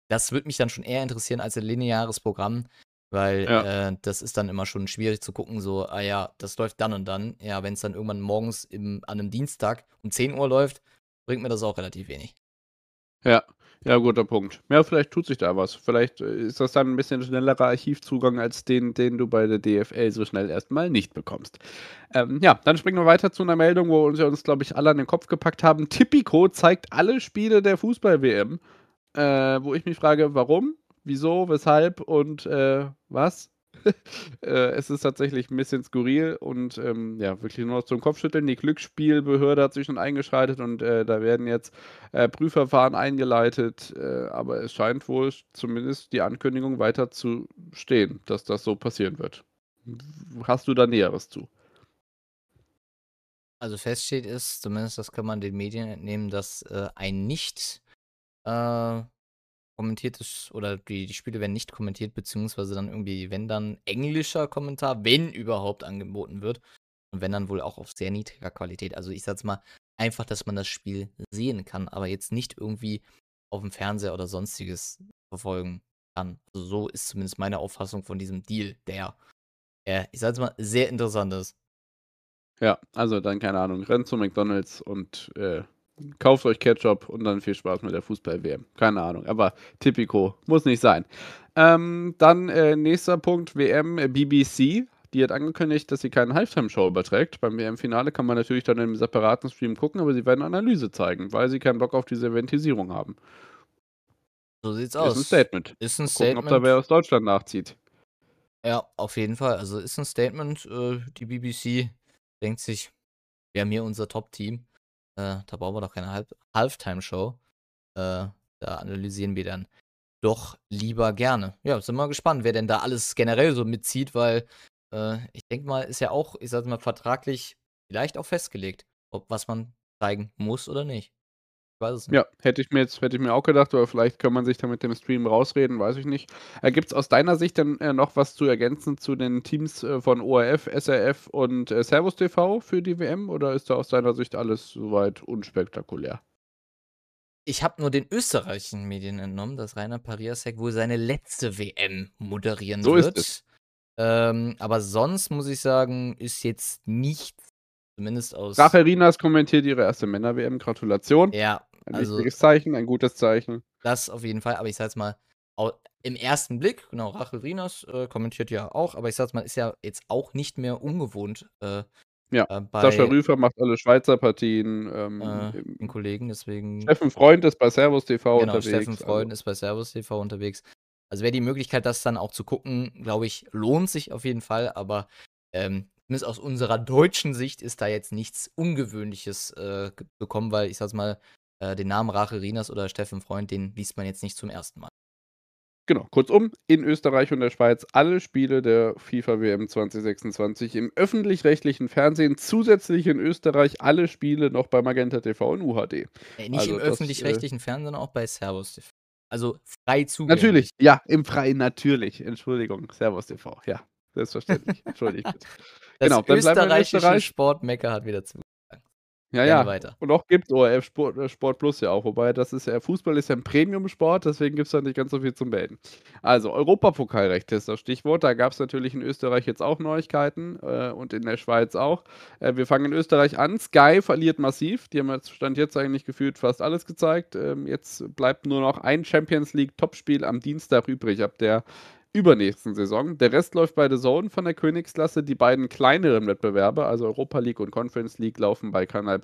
Das würde mich dann schon eher interessieren als 'n lineares Programm, weil, Ja. äh, das ist dann immer schon schwierig zu gucken, so: „Ah ja, das läuft dann und dann.“ Ja, wenn's dann irgendwann morgens im an 'nem Dienstag um zehn Uhr läuft, bringt mir das auch relativ wenig. Ja, ja, guter Punkt. Ja, vielleicht tut sich da was. Vielleicht, äh, ist das dann 'n bisschen schnellerer Archivzugang als den, den du bei der D F L so schnell erst mal nicht bekommst. Ähm, ja, dann springen wir weiter zu 'ner Meldung, wo uns wir uns, glaube ich, alle an den Kopf gepackt haben. Tipico zeigt alle Spiele der Fußball-W M, äh, wo ich mich frage: „Warum? Wieso? Weshalb? Und, äh, was?“ Äh, es ist tatsächlich 'n bisschen skurril und, ähm, ja, wirklich nur noch zum Kopfschütteln. Die Glücksspielbehörde hat sich schon eingeschaltet und, äh, da werden jetzt, äh, Prüfverfahren eingeleitet, äh, aber es scheint wohl zumindest die Ankündigung weiter zu stehen, dass das so passieren wird. W hast du da Näheres zu? Also, fest steht ist, zumindest das kann man den Medien entnehmen, dass, äh, ein nicht, äh, kommentiertes oder die die Spiele werden nicht kommentiert, beziehungsweise dann irgendwie, wenn dann englischer Kommentar, wenn überhaupt angeboten wird und wenn dann wohl auch auf sehr niedriger Qualität. Also, ich sage jetzt mal, einfach, dass man das Spiel sehen kann, aber jetzt nicht irgendwie aufm Fernseher oder Sonstiges verfolgen kann. Also, so ist zumindest meine Auffassung von diesem Deal, der, äh, ich sage jetzt mal, sehr interessant ist. Ja, also dann, keine Ahnung, rennt zu McDonald's und, äh, kauft euch Ketchup und dann viel Spaß mit der Fußball-W M. Keine Ahnung, aber Tipico, muss nicht sein. Ähm, dann, äh, nächster Punkt, W M, B B C, die hat angekündigt, dass sie keine Halftime-Show überträgt. Beim W M-Finale kann man natürlich dann im separaten Stream gucken, aber sie werden Analyse zeigen, weil sie keinen Bock auf diese Eventisierung haben. So sieht's Ist 'n aus. Statement. Ist 'n Mal gucken, ob da wer Statement. aus Deutschland nachzieht. Ja, auf jeden Fall. Also, ist 'n Statement. Äh, die B B C denkt sich: „Wir haben hier unser Top-Team. Äh, da brauchen wir doch keine Half Halftime-Show. Äh, da analysieren wir dann doch lieber gerne.“ Ja, sind wir gespannt, wer denn da alles generell so mitzieht, weil, äh, ich denke mal, ist ja auch, ich sage mal, vertraglich vielleicht auch festgelegt, ob was man zeigen muss oder nicht. Ich weiß es nicht. Ja, hätte ich mir jetzt hätte ich mir auch gedacht, aber vielleicht kann man sich da mit dem Stream rausreden, weiß ich nicht. Äh, gibt's aus deiner Sicht denn, äh, noch was zu ergänzen zu den Teams, äh, von O R F, S R F und, äh, ServusTV für die W M oder ist da aus deiner Sicht alles so weit unspektakulär? Ich habe nur den österreichischen Medien entnommen, dass Rainer Pariasek wohl seine letzte W M moderieren So ist es. wird. Ähm, aber sonst muss ich sagen, ist jetzt nichts, zumindest aus Rachel Rinas kommentiert ihre erste Männer-W M. Gratulation. Ja, Ein also wichtiges Zeichen, ein gutes Zeichen. das auf jeden Fall, aber ich sage jetzt mal, au im ersten Blick, genau, Rachel Rinas, äh, kommentiert ja auch, aber ich sage jetzt mal, ist ja jetzt auch nicht mehr ungewohnt, äh, Ja, äh, Sascha bei Rüfer macht alle Schweizer Partien, ähm, äh, den im Kollegen, deswegen Steffen Freund ist bei ServusTV Genau, Steffen unterwegs, also Freund ist bei ServusTV unterwegs. Also, wäre die Möglichkeit, das dann auch zu gucken, glaube ich, lohnt sich auf jeden Fall, aber, ähm, zumindest aus unserer deutschen Sicht ist da jetzt nichts Ungewöhnliches, äh, g gekommen, weil ich sage jetzt mal, äh, den Namen Rachel Rinas oder Steffen Freund, den liest man jetzt nicht zum ersten Mal. Genau, kurzum, in Österreich und der Schweiz alle Spiele der FIFA-W M zwanzig sechsundzwanzig im öffentlich-rechtlichen Fernsehen, zusätzlich in Österreich alle Spiele noch bei MagentaTV in UHD. Äh, nicht im Also, das, äh öffentlich-rechtlichen Fernsehen, sondern auch bei ServusTV. Also, frei Natürlich, zugänglich. ja, im Freien, natürlich. Entschuldigung, ServusTV, ja, selbstverständlich. Entschuldigt bitte. Das Genau, dann bleiben wir in österreichische Österreich. Sportmecker hat wieder zugeschlagen. Ja, Gerne ja, weiter. und noch gibt's ORF Sport äh, Sport Plus ja auch, wobei das ist ja Fußball ist ja 'n Premiumsport, deswegen gibt's da nicht ganz so viel zu melden. Also, Europapokalrechte ist das Stichwort. Da gab's natürlich in Österreich jetzt auch Neuigkeiten, äh, und in der Schweiz auch. Äh, wir fangen in Österreich an. Sky verliert massiv. Die haben jetzt Stand jetzt eigentlich gefühlt fast alles gezeigt. Ähm, jetzt bleibt nur noch ein Champions-League-Topspiel am Dienstag übrig ab der übernächsten Saison. Der Rest läuft bei DAZN von der Königsklasse. Die beiden kleineren Wettbewerbe, also Europa League und Conference League, laufen bei Canal+.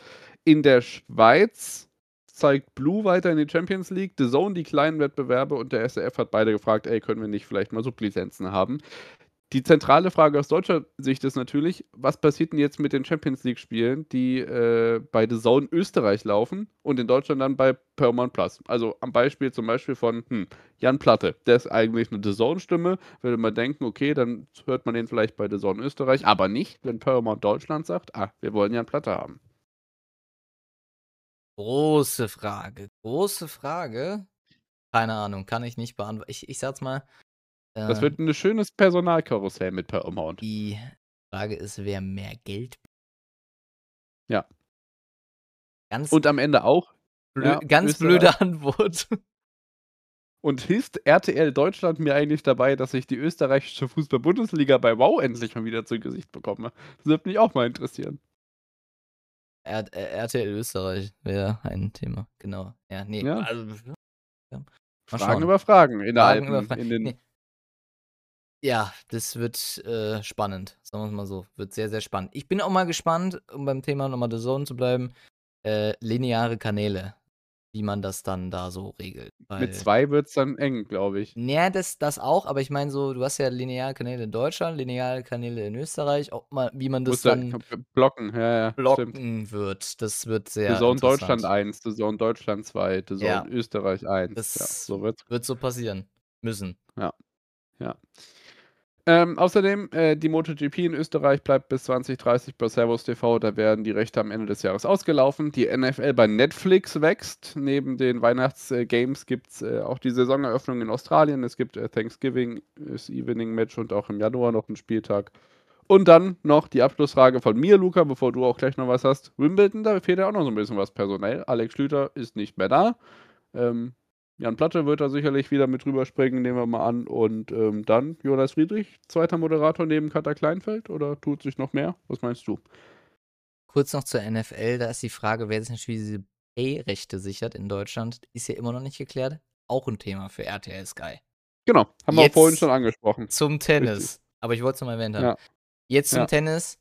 In der Schweiz zeigt Blue weiterhin die Champions League, DAZN die kleinen Wettbewerbe und der S R F hat beide gefragt: „Ey, können wir nicht vielleicht mal Sublizenzen haben?“ Die zentrale Frage aus deutscher Sicht ist natürlich: Was passiert 'n jetzt mit den Champions-League-Spielen, die, äh, bei DAZN Österreich laufen und in Deutschland dann bei Paramount Plus? Also, am Beispiel zum Beispiel von, hm, Jan Platte. Der ist eigentlich 'ne DAZN-Stimme. Würde man denken, okay, dann hört man den vielleicht bei DAZN Österreich, aber nicht, wenn Paramount Deutschland sagt: „Ah, wir wollen Jan Platte haben.“ Große Frage, große Frage. Keine Ahnung, kann ich nicht beantwo ich ich sage jetzt mal, Das äh wird 'n schönes Personalkarussell mit Paramount. die Frage ist, wer mehr Geld Ja. Ganz Und am Ende auch, blö ja, ganz Österreich blöde Antwort. Und hilft R T L Deutschland mir eigentlich dabei, dass ich die österreichische Fußball-Bundesliga bei WoW endlich mal wieder zu Gesicht bekomme? Das würde mich auch mal interessieren. R äh, R T L Österreich wäre ein Thema, genau. Ja, ne, Ja. also ja, mal Fragen schauen. über Fragen in der Fragen über alten Fra in den ne. Ja, das wird, äh, spannend, sagen wir's mal so. Wird sehr, sehr spannend. Ich bin auch mal gespannt, um beim Thema noch mal The Zone zu bleiben, äh, lineare Kanäle, wie man das dann da so regelt, Mit weil zwei wird's dann eng, glaube ich. Na ja, das das auch, aber ich meine so, du hast ja lineare Kanäle in Deutschland, lineare Kanäle in Österreich, ob ma wie man das Musst du dann b blocken, ja, ja, stimmt. blocken wird, das wird The sehr Zone Deutschland interessant. eins, The Zone Deutschland zwei, The Ja. Zone Österreich eins. Ja, Das so wird's. wird so passieren müssen. Ja, ja. Ähm, außerdem, äh, die MotoGP in Österreich bleibt bis zwanzig dreißig bei Servus T V, da werden die Rechte am Ende des Jahres ausgelaufen. Die N F L bei Netflix wächst. Neben den Weihnachts äh, Games gibt's, äh, auch die Saisoneröffnung in Australien. Es gibt, äh, Thanksgiving, das Evening Match und auch im Januar noch 'n Spieltag. Und dann noch die Abschlussfrage von mir, Luca, bevor du auch gleich noch was hast. Wimbledon, da fehlt ja auch noch so 'n bisschen was personell. Alex Schlüter ist nicht mehr da. Ähm, Jan Platte wird da sicherlich wieder mit drüber springen, nehmen wir mal an. Und, ähm, dann Jonas Friedrich, zweiter Moderator neben Katja Kleinfeld oder tut sich noch mehr? Was meinst du? Kurz noch zur N F L, da ist die Frage, wer sich natürlich diese Pay-Rechte sichert in Deutschland, ist ja immer noch nicht geklärt. Auch 'n Thema für R T L Sky. Genau, haben wir auch vorhin schon Jetzt angesprochen. zum Richtig. Tennis, aber ich wollte es noch mal erwähnt haben. Ja. Jetzt zum Ja. Tennis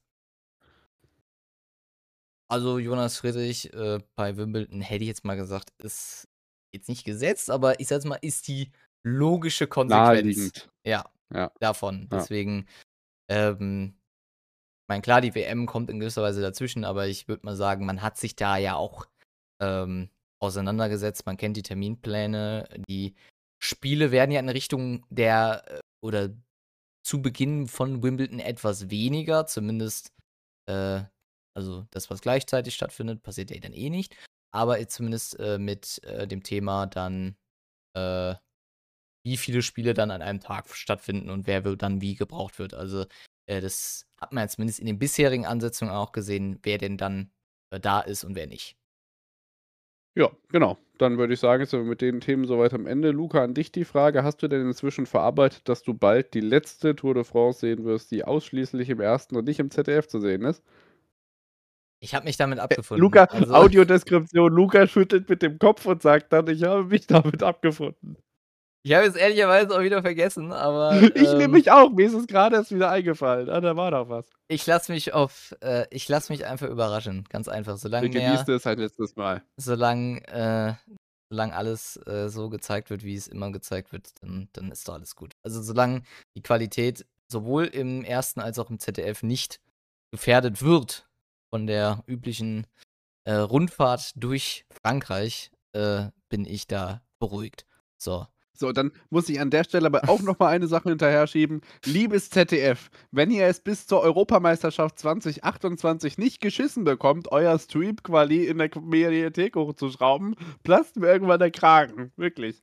Also, Jonas Friedrich, äh, bei Wimbledon hätte ich jetzt mal gesagt, ist jetzt nicht gesetzt, aber ich sage jetzt mal, ist die logische Konsequenz, Naheliegend. ja, Ja. davon. Ja. Deswegen, ähm meine, klar, die W M kommt in gewisser Weise dazwischen, aber ich würde mal sagen, man hat sich da ja auch, ähm, auseinandergesetzt. Man kennt die Terminpläne. Die Spiele werden ja in Richtung der äh, oder zu Beginn von Wimbledon etwas weniger, zumindest, äh also, das, was gleichzeitig stattfindet, passiert ja dann eh nicht. Aber jetzt zumindest, äh, mit, äh, dem Thema dann, äh, wie viele Spiele dann an einem Tag stattfinden und wer wo dann wie gebraucht wird. Also, äh, das hat man ja zumindest in den bisherigen Ansetzungen auch gesehen, wer denn dann, äh, da ist und wer nicht. Ja, genau. Dann würde ich sagen, sind wir mit den Themen so weit am Ende. Luca, an dich die Frage: Hast du denn inzwischen verarbeitet, dass du bald die letzte Tour de France sehen wirst, die ausschließlich im ersten und nicht im Z D F zu sehen ist? Ich habe mich damit Äh, abgefunden. Luca, Also Audiodeskription, Luca schüttelt mit dem Kopf und sagt dann: „Ich habe mich damit abgefunden.“ Ich habe es ehrlicherweise auch wieder vergessen, aber, Ich ähm nämlich auch. Mir ist es grade erst wieder eingefallen. Ah, da war doch was. ich lasse mich auf äh, ich lasse mich einfach überraschen, ganz einfach. Äh, Solange genießt mehr es ein letztes Mal. solange äh, solange alles, äh, so gezeigt wird, wie es immer gezeigt wird, dann dann ist doch alles gut. Also, solange die Qualität sowohl im ersten als auch im Z D F nicht gefährdet wird von der üblichen, äh, Rundfahrt durch Frankreich, äh, bin ich da beruhigt. So. So, dann muss ich an der Stelle aber auch noch mal eine Sache hinterher schieben. Liebes Z D F, wenn ihr es bis zur Europameisterschaft zwanzig achtundzwanzig nicht geschissen bekommt, euer Stream-Quali in der Q Mediathek hochzuschrauben, platzt mir irgendwann der Kragen, wirklich.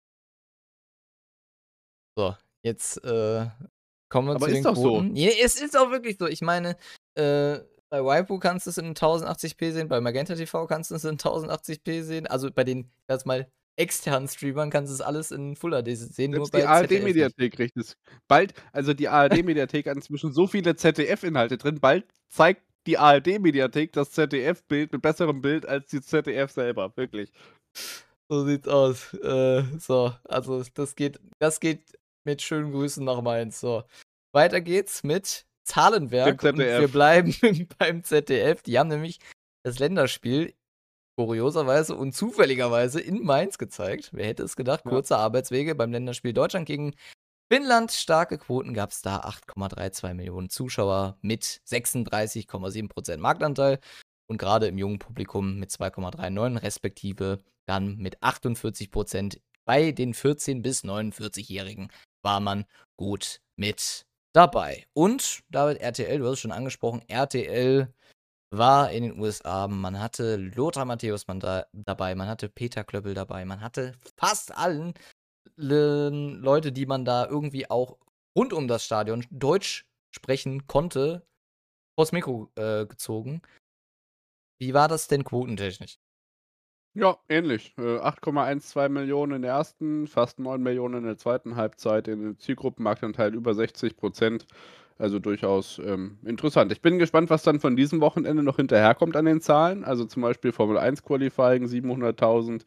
So, jetzt, äh, kommen wir Aber zu ist den doch so. Quoten. Ne, es ist auch wirklich so. Ich meine, äh, bei Waipu kannst du's in tausendachtzig p sehen, bei Magenta TV kannst du's in tausendachtzig p sehen. Also, bei den, ich sage jetzt mal, externen Streamern kannst du's alles in Full HD s sehen, nur Selbst die bei Z D F nicht. ARD-Mediathek kriegt es. Bald also, die ARD-Mediathek hat inzwischen so viele Z D F-Inhalte drin, bald zeigt die ARD-Mediathek das Z D F-Bild mit besserem Bild als die Z D F selber, wirklich. So sieht's aus. Äh, so, also, das geht das geht mit schönen Grüßen nach Mainz. So, weiter geht's mit Dem Zahlenwerk und wir Z D F. bleiben beim Z D F. Die haben nämlich das Länderspiel kurioserweise und zufälligerweise in Mainz gezeigt. Wer hätte es gedacht? Ja. Kurze Arbeitswege beim Länderspiel Deutschland gegen Finnland. Starke Quoten gab's da, acht Komma zweiunddreißig Millionen Zuschauer mit sechsunddreißig Komma sieben Prozent Marktanteil und grade im jungen Publikum mit zwei Komma neununddreißig respektive dann mit achtundvierzig Prozent bei den vierzehn bis neunundvierzig-Jährigen war man gut mit dabei. Und David, R T L, du hast es schon angesprochen, R T L war in den U S A. Man hatte Lothar Matthäus man da dabei, man hatte Peter Klöppel dabei, man hatte fast allen len Leute, die man da irgendwie auch rund um das Stadion Deutsch sprechen konnte, vors Mikro, äh, gezogen. Wie war das denn quotentechnisch? Ja, ähnlich. Äh, acht Komma zwölf Millionen in der ersten, fast neun Millionen in der zweiten Halbzeit, in den Zielgruppenmarktanteil über sechzig Prozent. Also durchaus, ähm, interessant. Ich bin gespannt, was dann von diesem Wochenende noch hinterherkommt an den Zahlen. Also zum Beispiel Formel eins Qualifying, siebenhunderttausend.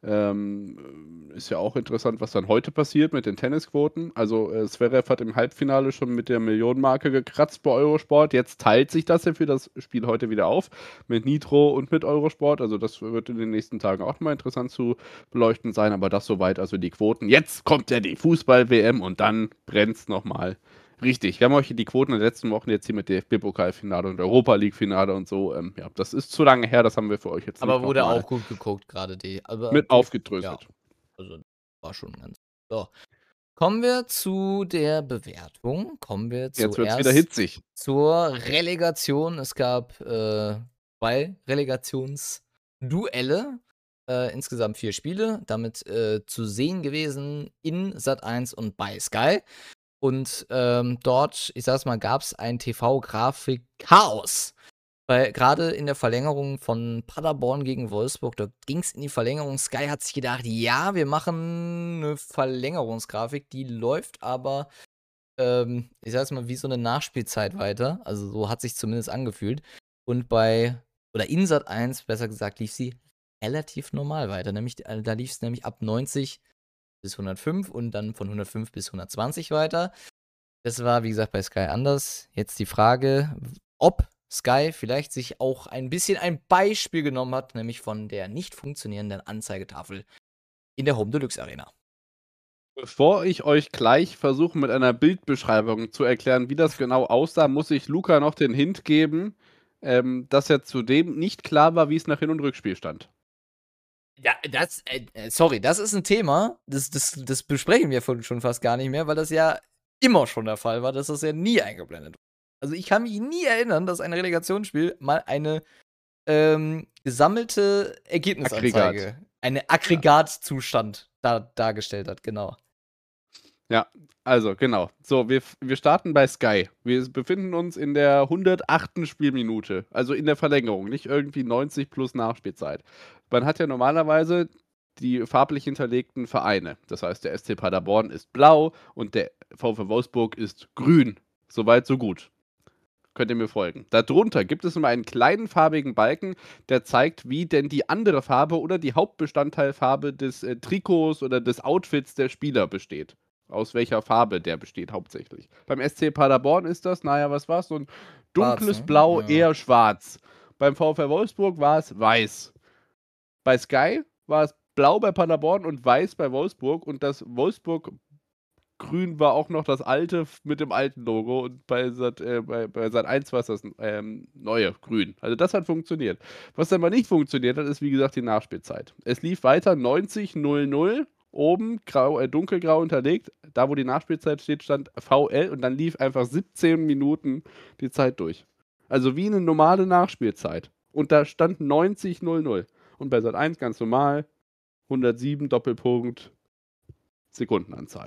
Ähm, ist ja auch interessant, was dann heute passiert mit den Tennisquoten. Also äh, Zverev hat im Halbfinale schon mit der Millionenmarke gekratzt bei Eurosport. Jetzt teilt sich das ja für das Spiel heute wieder auf mit Nitro und mit Eurosport. Also das wird in den nächsten Tagen auch mal interessant zu beleuchten sein. Aber das soweit, also die Quoten. Jetzt kommt ja die Fußball-W M und dann brennt es nochmal. Richtig, wir haben euch die Quoten in den letzten Wochen jetzt hier mit D F B-Pokalfinale und Europa League-Finale und so. Ähm, ja, das ist zu lange her, das haben wir für euch jetzt nicht Aber wurde nochmal auch gut geguckt, gerade die. Aber mit die, ja, aufgedröselt. also war schon ganz. So. Kommen wir zu der Bewertung. Kommen wir Jetzt wird es wieder zuerst hitzig. zur Relegation. Es gab äh, zwei Relegationsduelle. Äh, insgesamt vier Spiele. Damit äh, zu sehen gewesen in Sat eins und bei Sky. Und ähm, dort, ich sag's mal, gab es ein T V-Grafik-Chaos. Weil gerade in der Verlängerung von Paderborn gegen Wolfsburg, da ging es in die Verlängerung. Sky hat sich gedacht, ja, wir machen eine Verlängerungsgrafik, die läuft aber, ähm, ich sag's mal, wie so eine Nachspielzeit weiter. Also so hat sich zumindest angefühlt. Und bei, oder in Sat eins, besser gesagt, lief sie relativ normal weiter. Nämlich, äh, da lief es nämlich ab neunzig bis hundertfünf und dann von hundertfünf bis hundertzwanzig weiter. Das war, wie gesagt, bei Sky anders. Jetzt die Frage, ob Sky vielleicht sich auch ein bisschen ein Beispiel genommen hat, nämlich von der nicht funktionierenden Anzeigetafel in der Home Deluxe Arena. Bevor ich euch gleich versuche, mit einer Bildbeschreibung zu erklären, wie das genau aussah, muss ich Luca noch den Hint geben, ähm, dass ja zudem nicht klar war, wie es nach Hin- und Rückspiel stand. Ja, das, äh, äh, sorry, das ist ein Thema, das, das, das besprechen wir von- schon fast gar nicht mehr, weil das ja immer schon der Fall war, dass das ja nie eingeblendet wurde. Also ich kann mich nie erinnern, dass ein Relegationsspiel mal eine ähm, gesammelte Aggregat. Ergebnisanzeige, eine Ja. Aggregatzustand da, dargestellt hat, genau. Ja, also genau. So, wir, f- wir starten bei Sky. Wir befinden uns in der hundertachten Spielminute, also in der Verlängerung, nicht irgendwie neunzig plus Nachspielzeit. Man hat ja normalerweise die farblich hinterlegten Vereine. Das heißt, der S C Paderborn ist blau und der VfL Wolfsburg ist grün. Soweit, so gut. Könnt ihr mir folgen? Darunter gibt es immer einen kleinen farbigen Balken, der zeigt, wie denn die andere Farbe oder die Hauptbestandteilfarbe des äh, Trikots oder des Outfits der Spieler besteht. Aus welcher Farbe der besteht hauptsächlich. Beim S C Paderborn ist das, naja, was war's? So ein Schwarz, dunkles ne? Blau, Ja. eher schwarz. Beim VfL Wolfsburg war es weiß. Bei Sky war es blau bei Paderborn und weiß bei Wolfsburg und das Wolfsburg grün war auch noch das alte f- mit dem alten Logo und bei Sat, äh, bei, bei Sat eins war es das ähm, neue grün. Also das hat funktioniert. Was aber nicht funktioniert hat, ist wie gesagt die Nachspielzeit. Es lief weiter neunzig null null, oben grau, äh, dunkelgrau unterlegt. Da, wo die Nachspielzeit steht, stand V L und dann lief einfach siebzehn Minuten die Zeit durch. Also wie eine normale Nachspielzeit. Und da stand neunzig null null. Und bei Sat eins ganz normal hundertsieben Doppelpunkt Sekundenanzahl.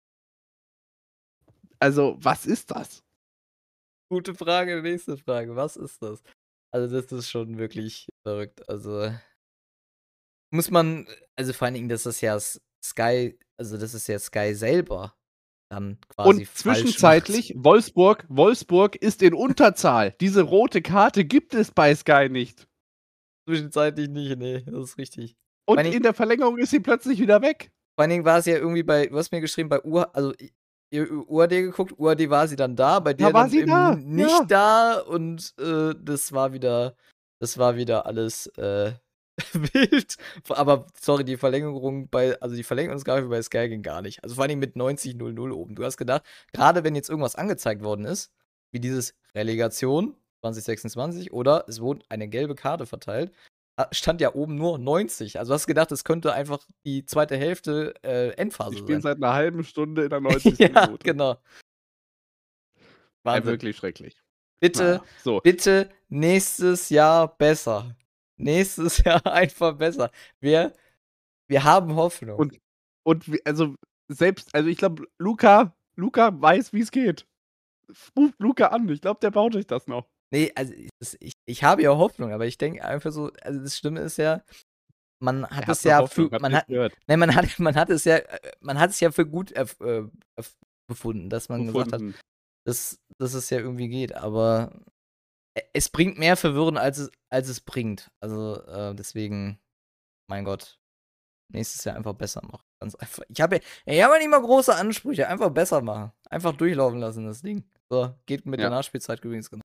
Also, was ist das? Gute Frage, nächste Frage. Was ist das? Also, das ist schon wirklich verrückt. Also, muss man, also vor allen Dingen, das ist ja S- Sky, also das ist ja Sky selber dann Und quasi falsch macht. zwischenzeitlich, Wolfsburg, Wolfsburg ist in Unterzahl. Diese rote Karte gibt es bei Sky nicht. Zwischenzeitlich nicht, nee, das ist richtig. Vor allen Und Dingen, in der Verlängerung ist sie plötzlich wieder weg. vor allen Dingen war es ja irgendwie bei, du hast mir geschrieben, bei U, also i- ihr U A D geguckt, U A D war sie dann da, bei Da dir war dann sie eben da. n- nicht Ja. da und äh, das war wieder, das war wieder alles äh, wild. Aber sorry, die Verlängerung bei, also die Verlängerungsgrafik bei Sky ging gar nicht. Also vor allen Dingen mit neunzig null null oben. Du hast gedacht, gerade wenn jetzt irgendwas angezeigt worden ist, wie dieses Relegation zwanzig sechsundzwanzig oder es wurde eine gelbe Karte verteilt, ah, stand ja oben nur neunzig. Also hast gedacht, es könnte einfach die zweite Hälfte äh, Die Endphase spielen sein. seit einer halben Stunde in der neunzigsten Ja, Minute. genau. Ey, Wahnsinn. wirklich schrecklich. Bitte, Naja, so. bitte nächstes Jahr besser. Nächstes Jahr einfach besser. Wir, wir haben Hoffnung. Und, und wie- also selbst, also ich glaube, Luca, Luca weiß, wie es geht. Ruft Luca an. Ich glaube, der baut euch das noch. Nee, also ich, das- ich, ich habe ja Hoffnung, aber ich denke einfach so, also das Schlimme ist ja, man hat Er hat es noch ja Hoffnung, für habt man ihr's hat gehört? ne, man hat man hat es ja äh, man hat es ja für gut erf äh, erf befunden, dass man gesagt hat, Gefunden. dass dass es ja irgendwie geht, aber e es bringt mehr Verwirren, als es als es bringt. Also, äh, deswegen, mein Gott, nächstes Jahr einfach besser machen. Ganz einfach. Ich habe ja ich habe ja nicht mal große Ansprüche, einfach besser machen. Einfach durchlaufen lassen, das Ding. So, geht mit der Ja. Nachspielzeit übrigens gen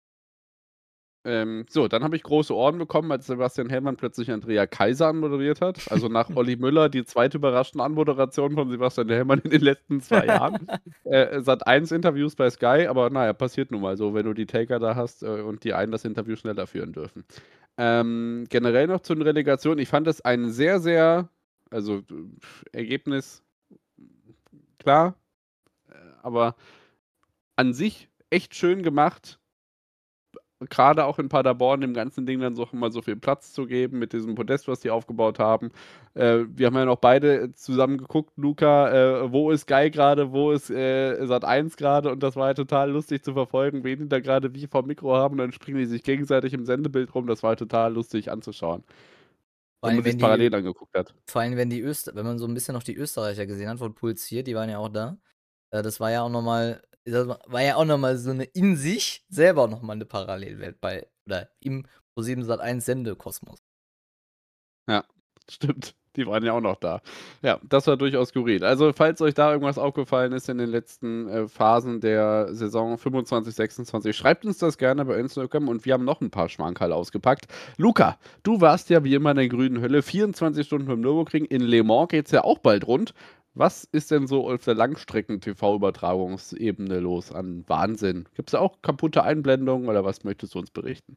Ähm, so, dann habe ich große Ohren bekommen, als Sebastian Hellmann plötzlich Andrea Kaiser anmoderiert hat. Also, nach Olli Müller die zweite überraschende Anmoderation von Sebastian Hellmann in den letzten zwei Jahren. Äh, Sat eins Interviews bei Sky, aber na ja, passiert nun mal so, wenn du die Taker da hast, äh, und die einen das Interview schneller führen dürfen. Ähm, generell noch zu den Relegationen. Ich fand es ein sehr, sehr also, d Ergebnis klar, äh, aber an sich echt schön gemacht. Grade auch in Paderborn dem ganzen Ding dann so immer so viel Platz zu geben mit diesem Podest, was die aufgebaut haben. Äh, wir haben ja noch beide zusammen geguckt, Luca, äh, wo ist Sky grade, wo ist, äh, Sat eins grade und das war ja total lustig zu verfolgen, wen die da grade wie vorm Mikro haben und dann springen die sich gegenseitig im Sendebild rum. Das war total lustig anzuschauen. Vor Wenn man allem, sich's wenn die Ö parallel angeguckt hat. vor allem, wenn die Öst wenn man so 'n bisschen noch die Österreicher gesehen hat von Puls vier, die waren ja auch da. Äh, das war ja auch noch mal das wa war ja auch noch mal so 'ne in sich selber noch mal 'ne Parallelwelt bei oder im ProSieben Sat eins Sendekosmos. Ja, stimmt. Die waren ja auch noch da. Ja, das war durchaus skurril. Also, falls euch da irgendwas aufgefallen ist in den letzten, äh, Phasen der Saison fünfundzwanzig, sechsundzwanzig, schreibt uns das gerne bei Instagram und wir haben noch 'n paar Schmankerl ausgepackt. Luca, du warst ja wie immer in der grünen Hölle vierundzwanzig Stunden beim Nürburgring. In Le Mans geht's ja auch bald rund. Was ist denn so auf der Langstrecken-TV-Übertragungsebene los an Wahnsinn? Gibt's da auch kaputte Einblendungen oder was möchtest du uns berichten?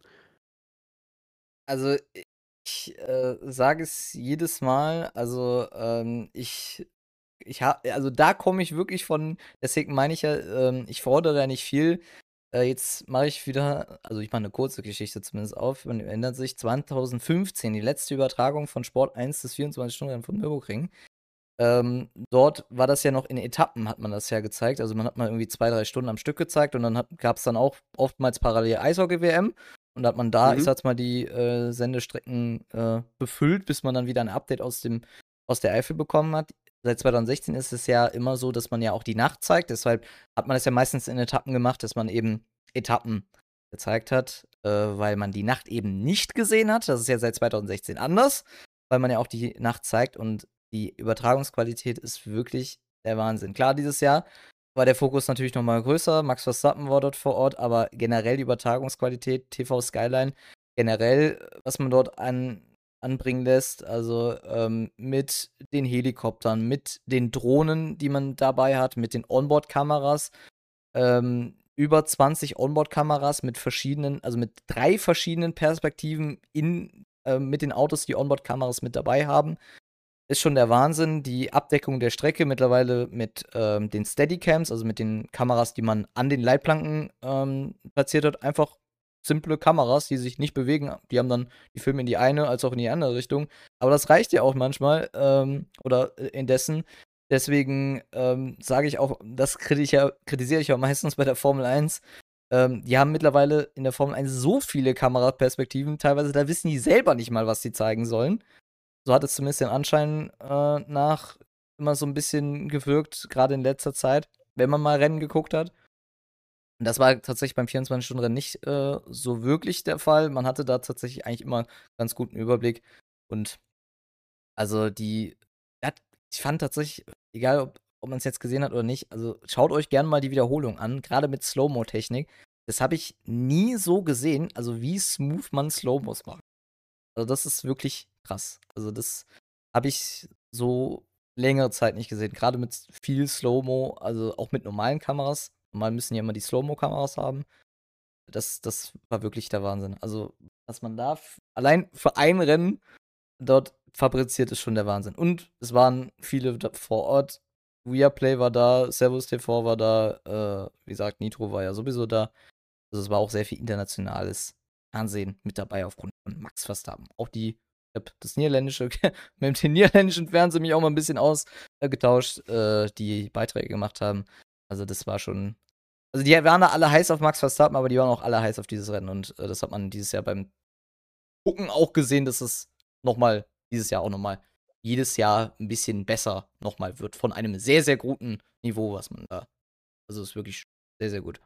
Also, ich, äh, sage es jedes Mal, also, ähm, ich ich ha also, da komme ich wirklich von deswegen meine ich ja, ähm, ich fordere da nicht viel. Äh, jetzt mache ich wieder also, ich mache 'ne kurze Geschichte zumindest auf. Man erinnert sich zweitausendfünfzehn, die letzte Übertragung von Sport eins des vierundzwanzig-Stunden-Rennen vom Nürburgring. Ähm, dort war das ja noch in Etappen hat man das ja gezeigt. Also, man hat mal irgendwie zwei, drei Stunden am Stück gezeigt und dann hat gab's dann auch oftmals parallel Eishockey-WM und da hat man da, ich Mhm. sage jetzt mal, die, äh, Sendestrecken, äh, befüllt, bis man dann wieder 'n Update aus dem aus der Eifel bekommen hat. Seit zweitausendsechzehn ist es ja immer so, dass man ja auch die Nacht zeigt. Deshalb hat man das ja meistens in Etappen gemacht, dass man eben Etappen gezeigt hat, äh, weil man die Nacht eben nicht gesehen hat. Das ist ja seit zweitausendsechzehn anders, weil man ja auch die Nacht zeigt und die Übertragungsqualität ist wirklich der Wahnsinn. Klar, dieses Jahr war der Fokus natürlich noch mal größer. Max Verstappen war dort vor Ort, aber generell die Übertragungsqualität, TV Skyline, generell, was man dort an anbringen lässt, also, ähm, mit den Helikoptern, mit den Drohnen, die man dabei hat, mit den Onboard-Kameras. Ähm, über zwanzig Onboard-Kameras mit verschiedenen also, mit drei verschiedenen Perspektiven in äh, mit den Autos, die Onboard-Kameras mit dabei haben. Ist schon der Wahnsinn. Die Abdeckung der Strecke mittlerweile mit, ähm, den Steadicams, also, mit den Kameras, die man an den Leitplanken, ähm, platziert hat. Einfach simple Kameras, die sich nicht bewegen. Die haben dann die filmen in die eine als auch in die andere Richtung. Aber das reicht ja auch manchmal, ähm, oder, äh, indessen. Deswegen, ähm, sage ich auch, das kritisch ja kritisiere ich auch meistens bei der Formel eins. Ähm, die haben mittlerweile in der Formel eins so viele Kameraperspektiven, teilweise, da wissen die selber nicht mal, was sie zeigen sollen. So hat es zumindest den Anschein, äh, nach immer so 'n bisschen gewirkt, grade in letzter Zeit, wenn man mal Rennen geguckt hat. Und das war tatsächlich beim vierundzwanzig-Stunden-Rennen nicht, äh, so wirklich der Fall. Man hatte da tatsächlich eigentlich immer ganz guten Überblick und also, die hat ich fand tatsächlich, egal ob ob man's jetzt gesehen hat oder nicht, also, schaut euch gern mal die Wiederholung an, grade mit Slow-Mo-Technik. Das habe ich nie so gesehen, also, wie smooth man Slow-Mos macht. Also, das ist wirklich krass. Also, das habe ich so längere Zeit nicht gesehen, grade mit s viel Slow-Mo, also, auch mit normalen Kameras. Normal müssen ja immer die Slow-Mo-Kameras haben. Das das war wirklich der Wahnsinn. Also, was man da f allein für ein Rennen dort fabriziert, ist schon der Wahnsinn. Und es waren viele da vor Ort. Viaplay war da, Servus TV war da, äh, wie gesagt, Nitro war ja sowieso da. Also, es war auch sehr viel internationales Fernsehen mit dabei aufgrund von Max Verstappen. Auch die ich habe das Niederländische mit dem niederländischen Fernsehen mich auch mal 'n bisschen aus äh, getauscht, äh, die Beiträge gemacht haben. Also, das war schon also, die waren da alle heiß auf Max Verstappen, aber die waren auch alle heiß auf dieses Rennen und, äh, das hat man dieses Jahr beim Gucken auch gesehen, dass es noch mal dieses Jahr auch noch mal jedes Jahr 'n bisschen besser noch mal wird von einem sehr, sehr guten Niveau, was man da also, ist wirklich sehr, sehr gut.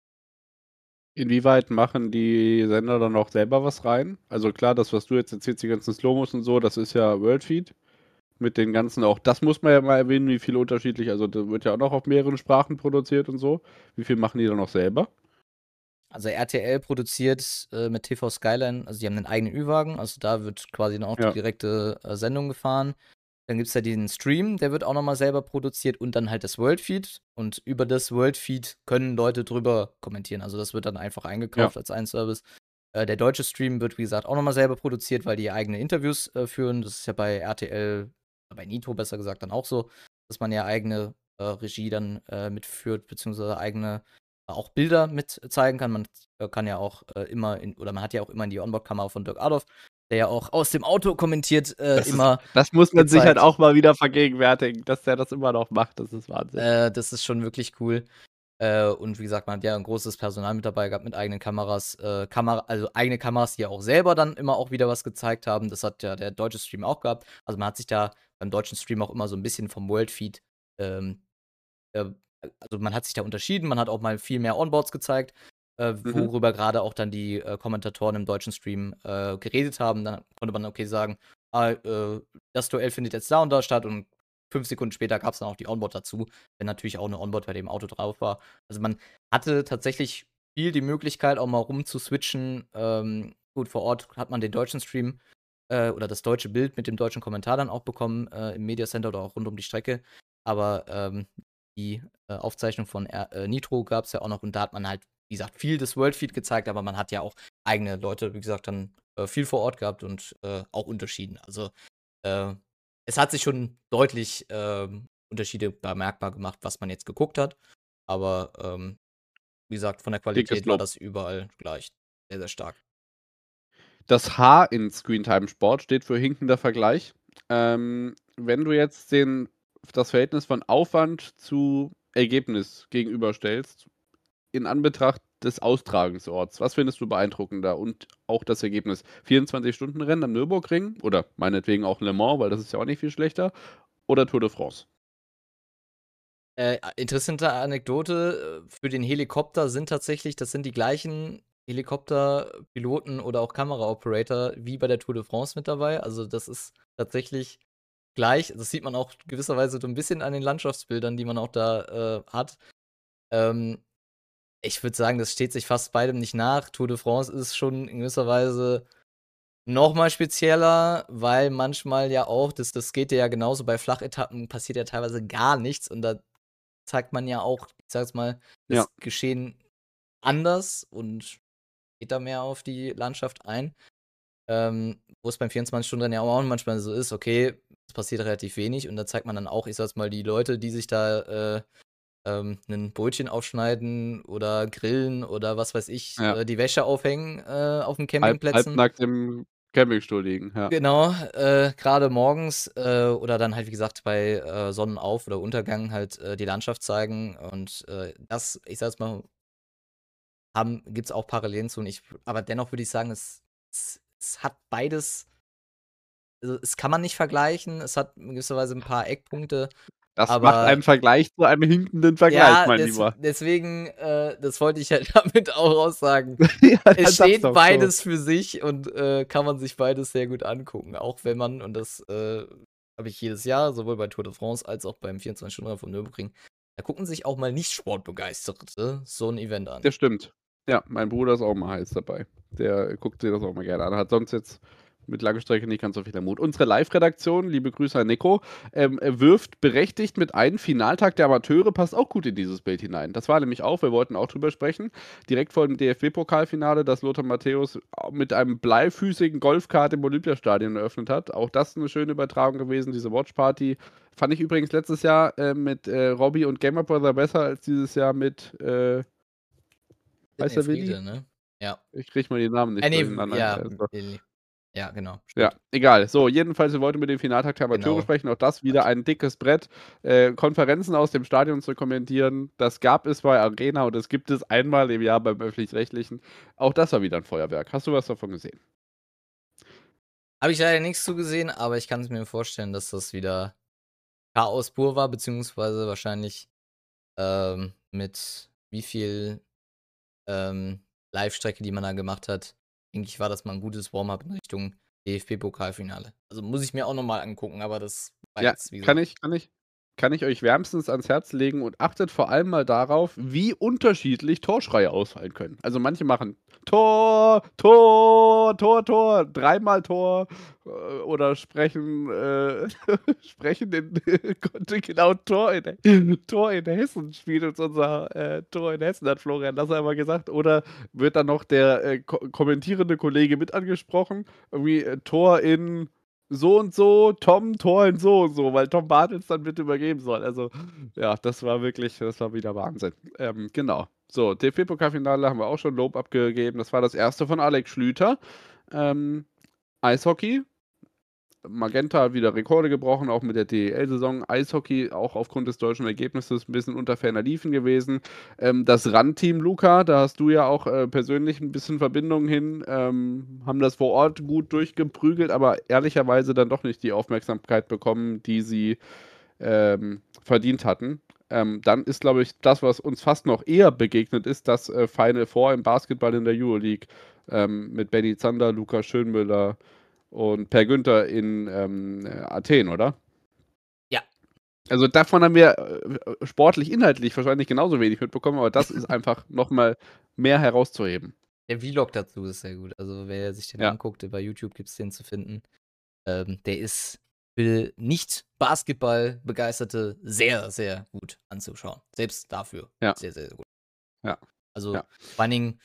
Inwieweit machen die Sender dann auch selber was rein? Also klar, das, was du jetzt erzählst, die ganzen Slow-Mos und so, das ist ja Worldfeed mit den ganzen auch das muss man ja mal erwähnen, wie viele unterschiedlich also, da wird ja auch noch auf mehreren Sprachen produziert und so. Wie viel machen die dann noch selber? Also, R T L produziert, äh, mit T V Skyline also, die haben 'nen eigenen Ü-Wagen, also, da wird quasi dann auch die Ja. direkte, äh, Sendung gefahren. Dann gibt's ja den Stream, der wird auch noch mal selber produziert und dann halt das Worldfeed. Und über das Worldfeed können Leute drüber kommentieren. Also, das wird dann einfach Ja. eingekauft als ein Service. Äh, der deutsche Stream wird, wie gesagt, auch noch mal selber produziert, weil die eigene Interviews, äh, führen. Das ist ja bei R T L bei Nitro besser gesagt dann auch so, dass man ja eigene, äh, Regie dann, äh, mitführt, beziehungsweise eigene auch Bilder mit zeigen kann. Man äh, kann ja auch, äh, immer in oder man hat ja auch immer in die Onboard-Kamera von Dirk Adolf, der ja auch aus dem Auto kommentiert, äh, Das ist immer das muss man sich halt gezeigt. auch mal wieder vergegenwärtigen, dass der das immer noch macht. Das ist Wahnsinn. Äh, das ist schon wirklich cool. Äh, und wie gesagt, man hat ja 'n großes Personal mit dabei gehabt mit eigenen Kameras, äh, Kamera also, eigene Kameras, die ja auch selber dann immer auch wieder was gezeigt haben. Das hat ja der deutsche Stream auch gehabt. Also, man hat sich da beim deutschen Stream auch immer so 'n bisschen vom Worldfeed, ähm, äh also, man hat sich da unterschieden. Man hat auch mal viel mehr Onboards gezeigt, äh, Mhm. worüber grade auch dann die, äh, Kommentatoren im deutschen Stream, äh, geredet haben. Dann konnte man, okay, sagen: „Ah, äh, das Duell findet jetzt da und da statt“ und fünf Sekunden später gab's dann auch die Onboard dazu, wenn natürlich auch 'ne Onboard bei dem Auto drauf war. Also, man hatte tatsächlich viel die Möglichkeit, auch mal rumzuswitchen. Ähm, gut, vor Ort hat man den deutschen Stream, äh, oder das deutsche Bild mit dem deutschen Kommentar dann auch bekommen, äh, im Media Center oder auch rund um die Strecke. Aber, ähm, die, äh, Aufzeichnung von R äh, Nitro gab's ja auch noch und da hat man halt, wie gesagt, viel des Worldfeed gezeigt, aber man hat ja auch eigene Leute, wie gesagt, dann, äh, viel vor Ort gehabt und, äh, auch unterschieden. Also, äh, es hat sich schon deutlich, ähm, Unterschiede bemerkbar gemacht, was man jetzt geguckt hat. Aber, ähm, wie gesagt, von der Dickes Qualität war Lob. das überall gleich. Sehr, sehr stark. Das H in Screentime Sport steht für hinkender Vergleich. Ähm, wenn du jetzt den das Verhältnis von Aufwand zu Ergebnis gegenüberstellst, in Anbetracht des Austragungsorts, was findest du beeindruckender und auch das Ergebnis? vierundzwanzig-Stunden-Rennen am Nürburgring oder meinetwegen auch Le Mans, weil das ist ja auch nicht viel schlechter oder Tour de France? Äh, a interessante Anekdote, äh, für den Helikopter sind tatsächlich das sind die gleichen Helikopterpiloten oder auch Kameraoperator wie bei der Tour de France mit dabei. Also, das ist tatsächlich gleich. Das sieht man auch gewisserweise so 'n bisschen an den Landschaftsbildern, die man auch da, äh, hat. Ähm, ich würde sagen, das steht sich fast beidem nicht nach. Tour de France ist schon in gewisser Weise noch mal spezieller, weil manchmal ja auch das das geht dir ja genauso bei Flachetappen passiert ja teilweise gar nichts und da zeigt man ja auch, ich sage jetzt mal, Ja. das Geschehen anders und geht da mehr auf die Landschaft ein. Ähm, wo es beim vierundzwanzig-Stunden-Rennen ja auch manchmal so ist, okay, es passiert relativ wenig und da zeigt man dann auch, ich sage jetzt mal, die Leute, die sich da, äh, ähm, 'nen Brötchen aufschneiden oder grillen oder was weiß ich, Ja. äh, die Wäsche aufhängen, äh, auf 'n Halb Campingplätzen. halbnackt im Campingstuhl liegen, ja. Genau, äh, grade morgens, äh, oder dann halt, wie gesagt, bei, äh, Sonnenauf oder Untergang halt, äh, die Landschaft zeigen und, äh, das, ich sage jetzt mal haben gibt's auch Parallelen zu und ich aber dennoch würde ich sagen, es es es hat beides also, es kann man nicht vergleichen. Es hat in gewisser Weise 'n paar Eckpunkte, Das macht einen aber Vergleich zu einem hinkenden Vergleich, ja, mein des Lieber. deswegen, äh, das wollte ich halt damit auch raussagen. Ja, Es dann sag's steht doch so. beides für sich und, äh, kann man sich beides sehr gut angucken, auch wenn man und das, äh, habe ich jedes Jahr, sowohl bei Tour de France als auch beim vierundzwanzig-Stunden-Rennen vom Nürburgring. Da gucken sich auch mal Nicht-Sportbegeisterte so 'n Event an. Das stimmt. Ja, mein Bruder ist auch immer heiß dabei. Der guckt sich das auch mal gerne an. Hat sonst jetzt mit Langstrecke nicht ganz so viel am Hut. Unsere Live-Redaktion, liebe Grüße an Nico, ähm, äh, wirft berechtigt mit ein: Finaltag der Amateure passt auch gut in dieses Bild hinein. Das war nämlich auch wir wollten auch drüber sprechen. Direkt vor dem D F B-Pokalfinale, das Lothar Matthäus a mit einem bleifüßigen Golfkart im Olympiastadion eröffnet hat. Auch das 'ne schöne Übertragung gewesen, diese Watchparty. Fand ich übrigens letztes Jahr, äh, mit, äh, Robby und Gamer Brother besser als dieses Jahr mit, äh heißt Sidney der Willi? Friede, ne? Ja. Ich kriege mal die Namen Äh, nicht ne, w durcheinander. ja, Also Willi. Ja, genau, Ja, stimmt. egal. So, jedenfalls, wir wollten über den Finaltag der Amateure Genau. sprechen. Auch das wieder Quatsch. ein dickes Brett. Äh, Konferenzen aus dem Stadion zu kommentieren, das gab es bei Arena und das gibt es einmal im Jahr beim Öffentlich-Rechtlichen. Auch das war wieder 'n Feuerwerk. Hast du was davon gesehen? Habe ich leider nichts zu gesehen, aber ich kann's mir vorstellen, dass das wieder Chaos pur war, beziehungsweise wahrscheinlich, ähm, mit wie viel, ähm, Live-Strecke, die man da gemacht hat, denke ich, war das mal 'n gutes Warm-up in Richtung D F B-Pokalfinale. Also, muss ich mir auch noch mal angucken, aber das war Ja, jetzt, wie kann gesagt ich kann ich kann ich euch wärmstens ans Herz legen und achtet vor allem mal darauf, wie unterschiedlich Torschreie ausfallen können. Also, manche machen „Tor, Tor, Tor, Tor“, dreimal Tor, äh, oder sprechen, äh sprechen den genau Tor in Tor in Hessen spielt uns unser, äh, Tor in Hessen, hat Florian das einmal gesagt. Oder wird dann noch der, äh, ko kommentierende Kollege mit angesprochen, irgendwie, äh, Tor in so und so, Tom, Tor in so und so, weil Tom Bartels dann bitte übergeben soll. Also, ja, das war wirklich das war wieder Wahnsinn. Ähm, genau. So, D F B-Pokalfinale haben wir auch schon Lob abgegeben. Das war das erste von Alex Schlüter. Ähm, Eishockey. Magenta hat wieder Rekorde gebrochen, auch mit der D E L-Saison. Eishockey auch aufgrund des deutschen Ergebnisses 'n bisschen unter ferner Liefen gewesen. Ähm, das RAN-Team, Luca, da hast du ja auch, äh, persönlich 'n bisschen Verbindung hin, ähm, haben das vor Ort gut durchgeprügelt, aber ehrlicherweise dann doch nicht die Aufmerksamkeit bekommen, die sie, ähm, verdient hatten. Ähm, dann ist, glaube ich, das, was uns fast noch eher begegnet ist, das, äh, Final Four im Basketball in der Euroleague, ähm, mit Benny Zander, Lukas Schönmüller und Per Günther in, ähm, äh, Athen, oder? Ja. Also, davon haben wir, äh, sportlich, inhaltlich wahrscheinlich genauso wenig mitbekommen, aber das ist einfach noch mal mehr herauszuheben. Der Vlog dazu ist sehr gut. Also, wer sich den Ja. anguckt, bei YouTube gibt's den zu finden. Ähm, der ist für Nicht-Basketball-Begeisterte sehr, sehr gut anzuschauen. Selbst dafür Ja. sehr, sehr gut. Ja. Also, Ja. vor allen Dingen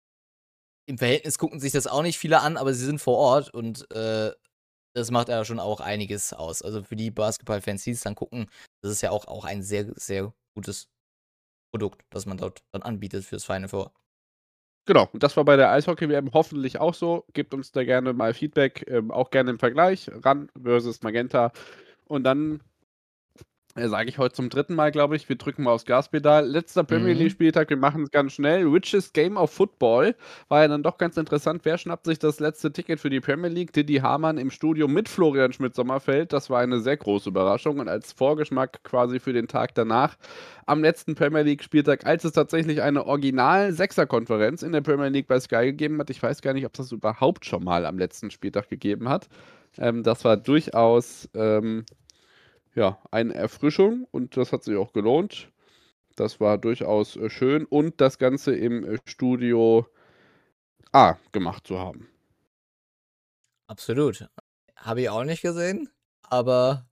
im Verhältnis gucken sich das auch nicht viele an, aber sie sind vor Ort und, äh, das macht ja schon auch einiges aus. Also, für die Basketball-Fans, die es dann gucken, das ist ja auch auch ein sehr, sehr gutes Produkt, das man dort dann anbietet fürs Final Four. Genau, und das war bei der Eishockey-WM hoffentlich auch so. Gebt uns da gerne mal Feedback, ähm, auch gerne im Vergleich, RAN versus Magenta. Und dann, äh, sage ich heute zum dritten Mal, glaube ich, wir drücken mal aufs Gaspedal. Letzter Premier Mhm. League-Spieltag, wir machen's ganz schnell. Richest Game of Football war ja dann doch ganz interessant. Wer schnappt sich das letzte Ticket für die Premier League? Didi Hamann im Studio mit Florian Schmidt-Sommerfeld. Das war eine sehr große Überraschung und als Vorgeschmack quasi für den Tag danach am letzten Premier League-Spieltag, als es tatsächlich eine Original-Sechser-Konferenz in der Premier League bei Sky gegeben hat. Ich weiß gar nicht, ob's das überhaupt schon mal am letzten Spieltag gegeben hat. Ähm, das war durchaus, ähm, ja, eine Erfrischung und das hat sich auch gelohnt. Das war durchaus, äh, schön und das Ganze im, äh, Studio A gemacht zu haben. Absolut. Habe ich auch nicht gesehen, aber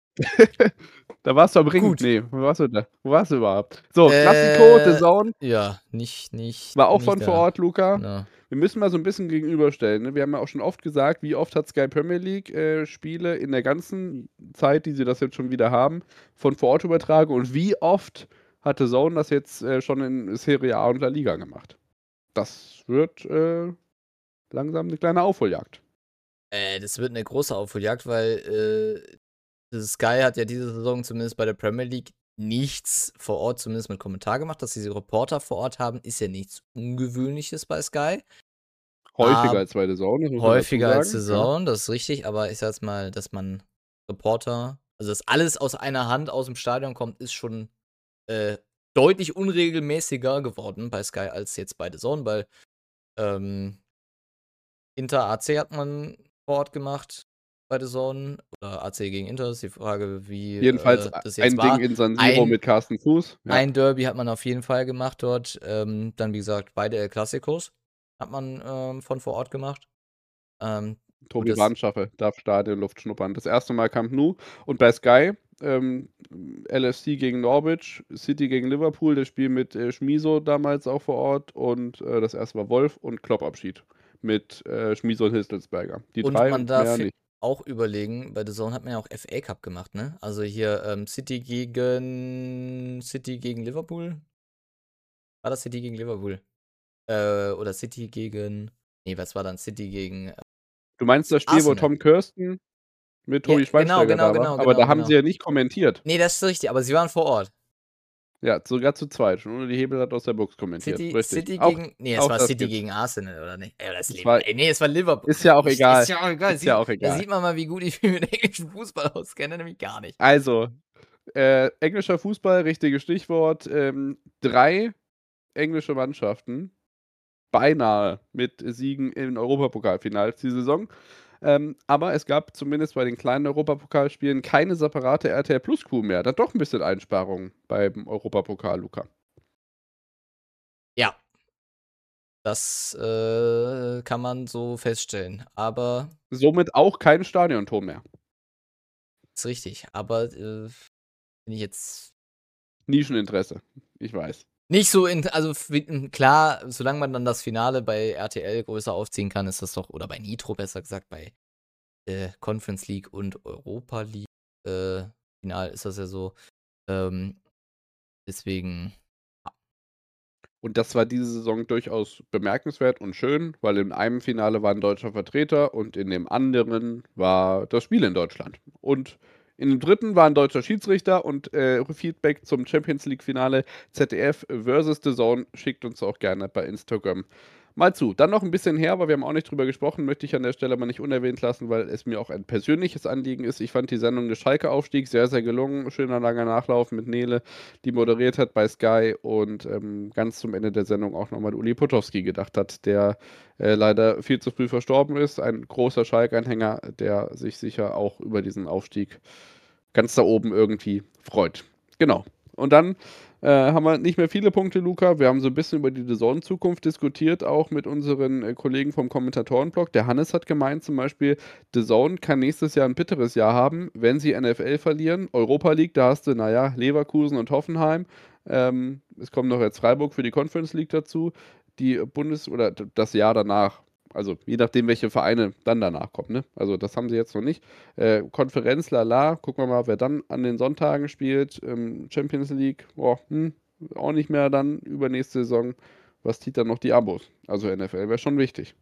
Da warst du am Ring. gut. Ne, wo warst du da? Wo warst du überhaupt? So, Classico, Äh, DAZN ja, nicht nicht war auch nicht von vor da. Ort, Luca. Genau. Wir müssen mal so 'n bisschen gegenüberstellen, ne? Wir haben ja auch schon oft gesagt, wie oft hat Sky Premier League, äh, Spiele in der ganzen Zeit, die sie das jetzt schon wieder haben, von vor Ort übertragen und wie oft hat DAZN das jetzt, äh, schon in Serie A und La Liga gemacht? Das wird, äh, langsam 'ne kleine Aufholjagd. Äh, das wird 'ne große Aufholjagd, weil, äh, Sky hat ja diese Saison zumindest bei der Premier League nichts vor Ort, zumindest mit Kommentar gemacht. Dass diese Reporter vor Ort haben, ist ja nichts Ungewöhnliches bei Sky. Häufiger Ab als bei DAZN, das muss man dazu häufiger als sagen, ja. DAZN, das ist richtig, aber ich sage jetzt mal, dass man Reporter also, dass alles aus einer Hand aus'm Stadion kommt, ist schon, äh, deutlich unregelmäßiger geworden bei Sky als jetzt bei DAZN, weil, ähm Inter AC hat man vor Ort gemacht bei DAZN oder AC gegen Inter, ist die Frage, wie, Jedenfalls äh, a das jetzt ein Ding war. in San Siro Ein mit Carsten Fuß, ja. ein Derby hat man auf jeden Fall gemacht dort. Ähm, dann, wie gesagt, beide El Clásicos hat man, ähm, von vor Ort gemacht. Ähm, gut, Tobi das Brandschaffe darf Stadionluft schnuppern. Das erste Mal Camp Nou und bei Sky, ähm, LFC gegen Norwich, City gegen Liverpool, das Spiel mit, äh, Schmiso damals auch vor Ort und, äh, das erste war Wolf und Klopp-Abschied mit, äh, Schmiso und Hitzlsperger. Die Und drei man und mehr darf nicht. auch überlegen, bei DAZN hat man ja auch FA Cup gemacht, ne? Also, hier, ähm, City gegen City gegen Liverpool? War das City gegen Liverpool? Äh, oder City gegen ne, was war dann? City gegen, äh Du meinst das Spiel, wo Arsenal. Tom Kirsten mit Ja, Tobi genau, Schweinsteiger genau, da war? genau, Aber genau, da haben sie genau. ja nicht kommentiert. Ne, das ist richtig, aber sie waren vor Ort. Ja, sogar zu zweit. Schon nur die Hebel hat aus der Box kommentiert. City Richtig. City Auch gegen ne, es auch war das City gibt's. gegen Arsenal, oder nicht? Äh, das Es Liver war ey, ne, es war Liverpool. ist ja auch Ich egal. ist ja auch egal. Ist ja Sieht auch da egal. sieht man mal, wie gut ich mich mit englischem Fußball auskenne, nämlich gar nicht. Also, äh, englischer Fußball, richtiges Stichwort. Ähm, drei englische Mannschaften beinahe mit Siegen in Europapokalfinals die Saison. Ähm, aber es gab zumindest bei den kleinen Europapokalspielen keine separate R T L Plus Kuh mehr. Dann doch 'n bisschen Einsparungen beim Europapokal, Luca. Ja. Das, äh, kann man so feststellen, aber Somit auch kein Stadiontor mehr. ist richtig, aber, äh, wenn ich jetzt Nischeninteresse, ich weiß. nicht so in also f hm, klar, solange man dann das Finale bei R T L größer aufziehen kann, ist das doch oder bei Nitro besser gesagt, bei, äh, Conference League und Europa League, äh, Finale ist das ja so. Ähm, deswegen, ja. Und das war diese Saison durchaus bemerkenswert und schön, weil in einem Finale war 'n deutscher Vertreter und in dem anderen war das Spiel in Deutschland. Und in dem dritten war 'n deutscher Schiedsrichter und, äh, Feedback zum Champions League-Finale Z D F versus The Zone. Schickt uns auch gerne bei Instagram mal zu. Dann noch 'n bisschen her, aber wir haben auch nicht drüber gesprochen, möchte ich an der Stelle mal nicht unerwähnt lassen, weil es mir auch ein persönliches Anliegen ist. Ich fand die Sendung des Schalke-Aufstieg sehr, sehr gelungen. Schöner langer Nachlauf mit Nele, die moderiert hat bei Sky und, ähm, ganz zum Ende der Sendung auch noch mal an Uli Potowski gedacht hat, der, äh, leider viel zu früh verstorben ist. Ein großer Schalke-Anhänger, der sich sicher auch über diesen Aufstieg ganz da oben irgendwie freut. Genau. Und dann, äh, haben wir nicht mehr viele Punkte, Luca. Wir haben so 'n bisschen über die The Zone-Zukunft diskutiert, auch mit unseren, äh, Kollegen vom Kommentatorenblog. Der Hannes hat gemeint zum Beispiel, The Zone kann nächstes Jahr 'n bitteres Jahr haben, wenn sie N F L verlieren. Europa League, da hast du, na ja, Leverkusen und Hoffenheim. Ähm, es kommt noch jetzt Freiburg für die Conference League dazu. Die Bundes oder d das Jahr danach, also je nachdem, welche Vereine dann danach kommen, ne? Also, das haben sie jetzt noch nicht. Äh, Konferenz, lala, gucken wir mal, wer dann an den Sonntagen spielt. Ähm, Champions League, boah, hm, auch nicht mehr dann übernächste Saison. Was zieht dann noch die Abos? Also, N F L wäre schon wichtig.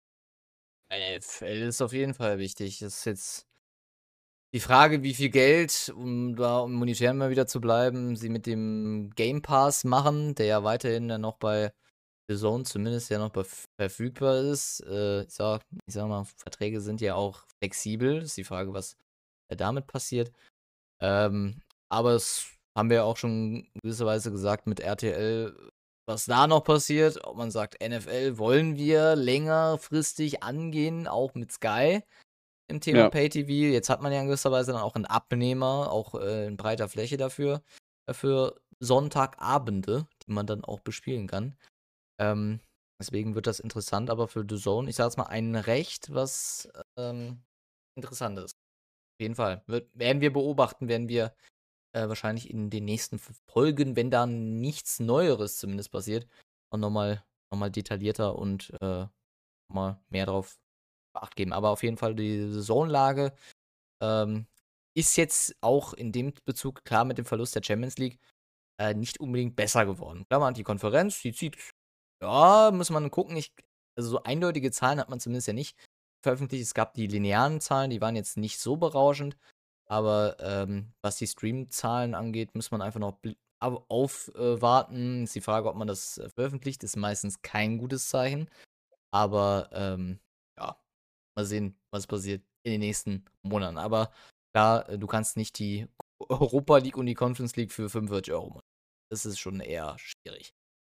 N F L ist auf jeden Fall wichtig. Das ist jetzt die Frage, wie viel Geld, um da um monetär mal wieder zu bleiben, sie mit dem Game Pass machen, der ja weiterhin dann noch bei The Zone zumindest ja noch bef verfügbar ist. Äh, ich sage ich sage mal, Verträge sind ja auch flexibel. Ist die Frage, was, äh, damit passiert. Ähm, aber das haben wir ja auch schon in gewisser Weise gesagt mit R T L, was da noch passiert, ob man sagt, N F L wollen wir längerfristig angehen, auch mit Sky im Thema Ja. Pay-TV. Jetzt hat man ja in gewisser Weise dann auch 'n Abnehmer, auch, äh, in breiter Fläche dafür äh, für Sonntagabende, die man dann auch bespielen kann. Ähm, deswegen wird das interessant, aber für The Zone, ich sage jetzt mal, ein Recht, was, ähm, interessant ist. Auf jeden Fall. Wird werden wir beobachten, werden wir, äh, wahrscheinlich in den nächsten F Folgen, wenn da nichts Neueres zumindest passiert, auch noch mal noch mal detaillierter und, äh, mal mehr drauf Acht geben. Aber auf jeden Fall die The Zone-Lage, ähm, ist jetzt auch in dem Bezug klar mit dem Verlust der Champions League, äh, nicht unbedingt besser geworden. Klar, man hat die Konferenz, die zieht ja, muss man gucken. Ich also, so eindeutige Zahlen hat man zumindest ja nicht veröffentlicht. Es gab die linearen Zahlen, die waren jetzt nicht so berauschend, aber, ähm, was die Stream-Zahlen angeht, muss man einfach noch bl au auf äh, warten. Ist die Frage, ob man das, äh, veröffentlicht, ist meistens kein gutes Zeichen. Aber, ähm, ja, mal sehen, was passiert in den nächsten Monaten. Aber klar, äh, du kannst nicht die Europa League und die Conference League für fünfundvierzig Euro machen. Das ist schon eher schwierig.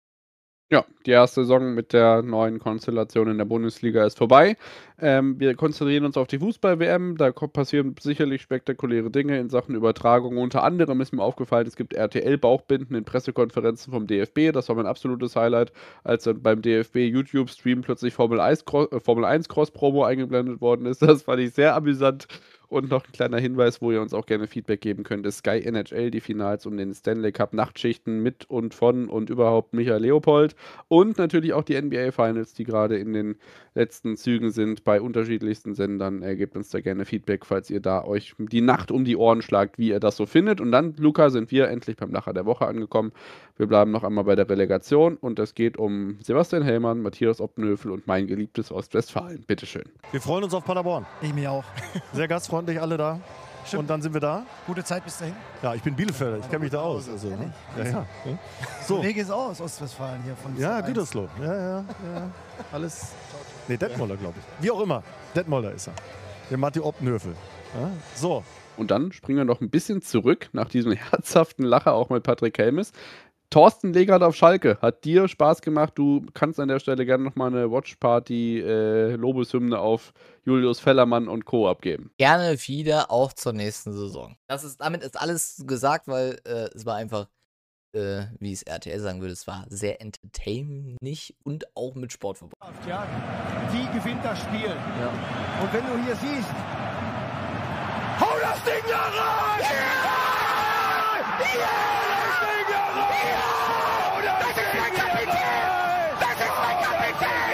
Ja, die erste Saison mit der neuen Konstellation in der Bundesliga ist vorbei. Ähm, wir konzentrieren uns auf die Fußball-W M. Da ko passieren sicherlich spektakuläre Dinge in Sachen Übertragung. Unter anderem ist mir aufgefallen, es gibt R T L-Bauchbinden in Pressekonferenzen vom D F B. Das war mein absolutes Highlight, als dann beim D F B YouTube-Stream plötzlich Formel eins Cro äh, Formel eins Cross-Promo eingeblendet worden ist. Das fand ich sehr amüsant. Und noch 'n kleiner Hinweis, wo ihr uns auch gerne Feedback geben könnt, ist Sky N H L, die Finals um den Stanley Cup Nachtschichten mit und von und überhaupt Michael Leopold. Und natürlich auch die N B A Finals, die grade in den letzten Zügen sind bei unterschiedlichsten Sendern. Äh, gebt uns da gerne Feedback, falls ihr da euch die Nacht um die Ohren schlagt, wie ihr das so findet. Und dann, Luca, sind wir endlich beim Lacher der Woche angekommen. Wir bleiben noch einmal bei der Relegation und es geht um Sebastian Hellmann, Matthias Opnöfel und mein geliebtes Ostwestfalen. Bitte schön. Wir freuen uns auf Paderborn. Ich mich auch. Sehr gastfreundlich alle da. Und dann sind wir da. Gute Zeit bis dahin. Ja, ich bin Bielefelder, ich kenne mich da aus. Also, ne? ja, ja. So. Kollege ist auch aus Ostwestfalen hier von Ja, Gütersloh. Ja, ja, ja. Alles. Nee, Detmolder, glaube ich. Wie auch immer. Detmolder ist er. Der Matti Optenhöfel. Ja? So. Und dann springen wir noch ein bisschen zurück nach diesem herzhaften Lacher auch mit Patrick Helmes. Thorsten Legert auf Schalke. Hat dir Spaß gemacht? Du kannst an der Stelle gerne nochmal eine Watchparty-Lobeshymne äh, auf Julius Fellermann und Co. abgeben. Gerne wieder auch zur nächsten Saison. Das ist, damit ist alles gesagt, weil äh, es war einfach, äh, wie es R T L sagen würde, es war sehr entertaining und auch mit Sport verbunden. Ja, die gewinnt das Spiel. Ja. Und wenn du hier siehst, hau das Ding da rein! Ja! Ja! Das Ding da rein! Ja! Das ist mein Kapitän! Das ist mein Kapitän!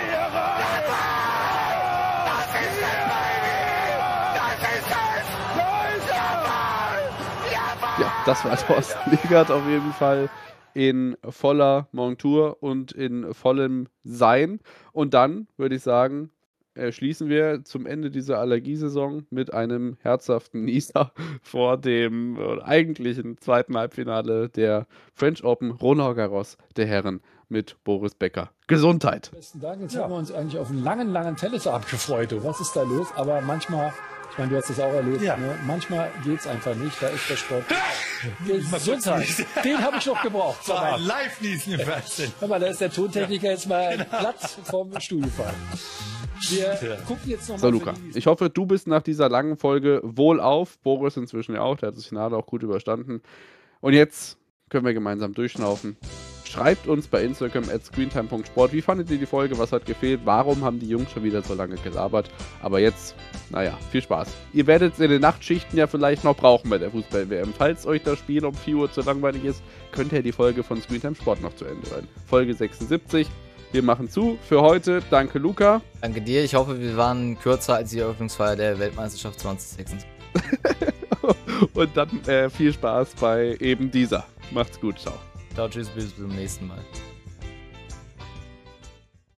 Das ist der Baby! Das ist es! Jawohl! Jawohl! Ja, das war Thorsten Legert auf jeden Fall in voller Montur und in vollem Sein. Und dann würde ich sagen, äh, schließen wir zum Ende dieser Allergiesaison mit einem herzhaften Nieser vor dem äh, eigentlichen zweiten Halbfinale der French Open Roland Garros der Herren mit Boris Becker. Gesundheit! Besten Dank. Jetzt ja. haben wir uns eigentlich auf einen langen, langen Tennisabend gefreut. Du, was ist da los? Aber manchmal, ich meine, du hast das auch erlebt, ja. ne? Manchmal geht es einfach nicht. Da ist der Sport. Gesundheit. Den habe ich noch gebraucht. War ein Live-Niesen im Fernsehen. Hör mal, da ist der Tontechniker jetzt mal platt vom Stuhl gefallen. Wir ja. gucken jetzt noch so, mal. Luca, ich hoffe, du bist nach dieser langen Folge wohlauf. Boris inzwischen ja auch, der hat das Finale auch gut überstanden. Und jetzt können wir gemeinsam durchschnaufen. Schreibt uns bei Instagram at screentime punkt sport. Wie fandet ihr die Folge? Was hat gefehlt? Warum haben die Jungs schon wieder so lange gelabert? Aber jetzt, naja, viel Spaß. Ihr werdet es in den Nachtschichten ja vielleicht noch brauchen bei der Fußball-W M. Falls euch das Spiel um vier Uhr zu langweilig ist, könnt ihr die Folge von Screentime Sport noch zu Ende hören. Folge sechsundsiebzig. Wir machen zu für heute. Danke, Luca. Danke dir. Ich hoffe, wir waren kürzer als die Eröffnungsfeier der Weltmeisterschaft zwanzig sechsundzwanzig. Und dann äh, viel Spaß bei eben dieser. Macht's gut. Ciao. Ciao, tschüss, bis zum nächsten Mal.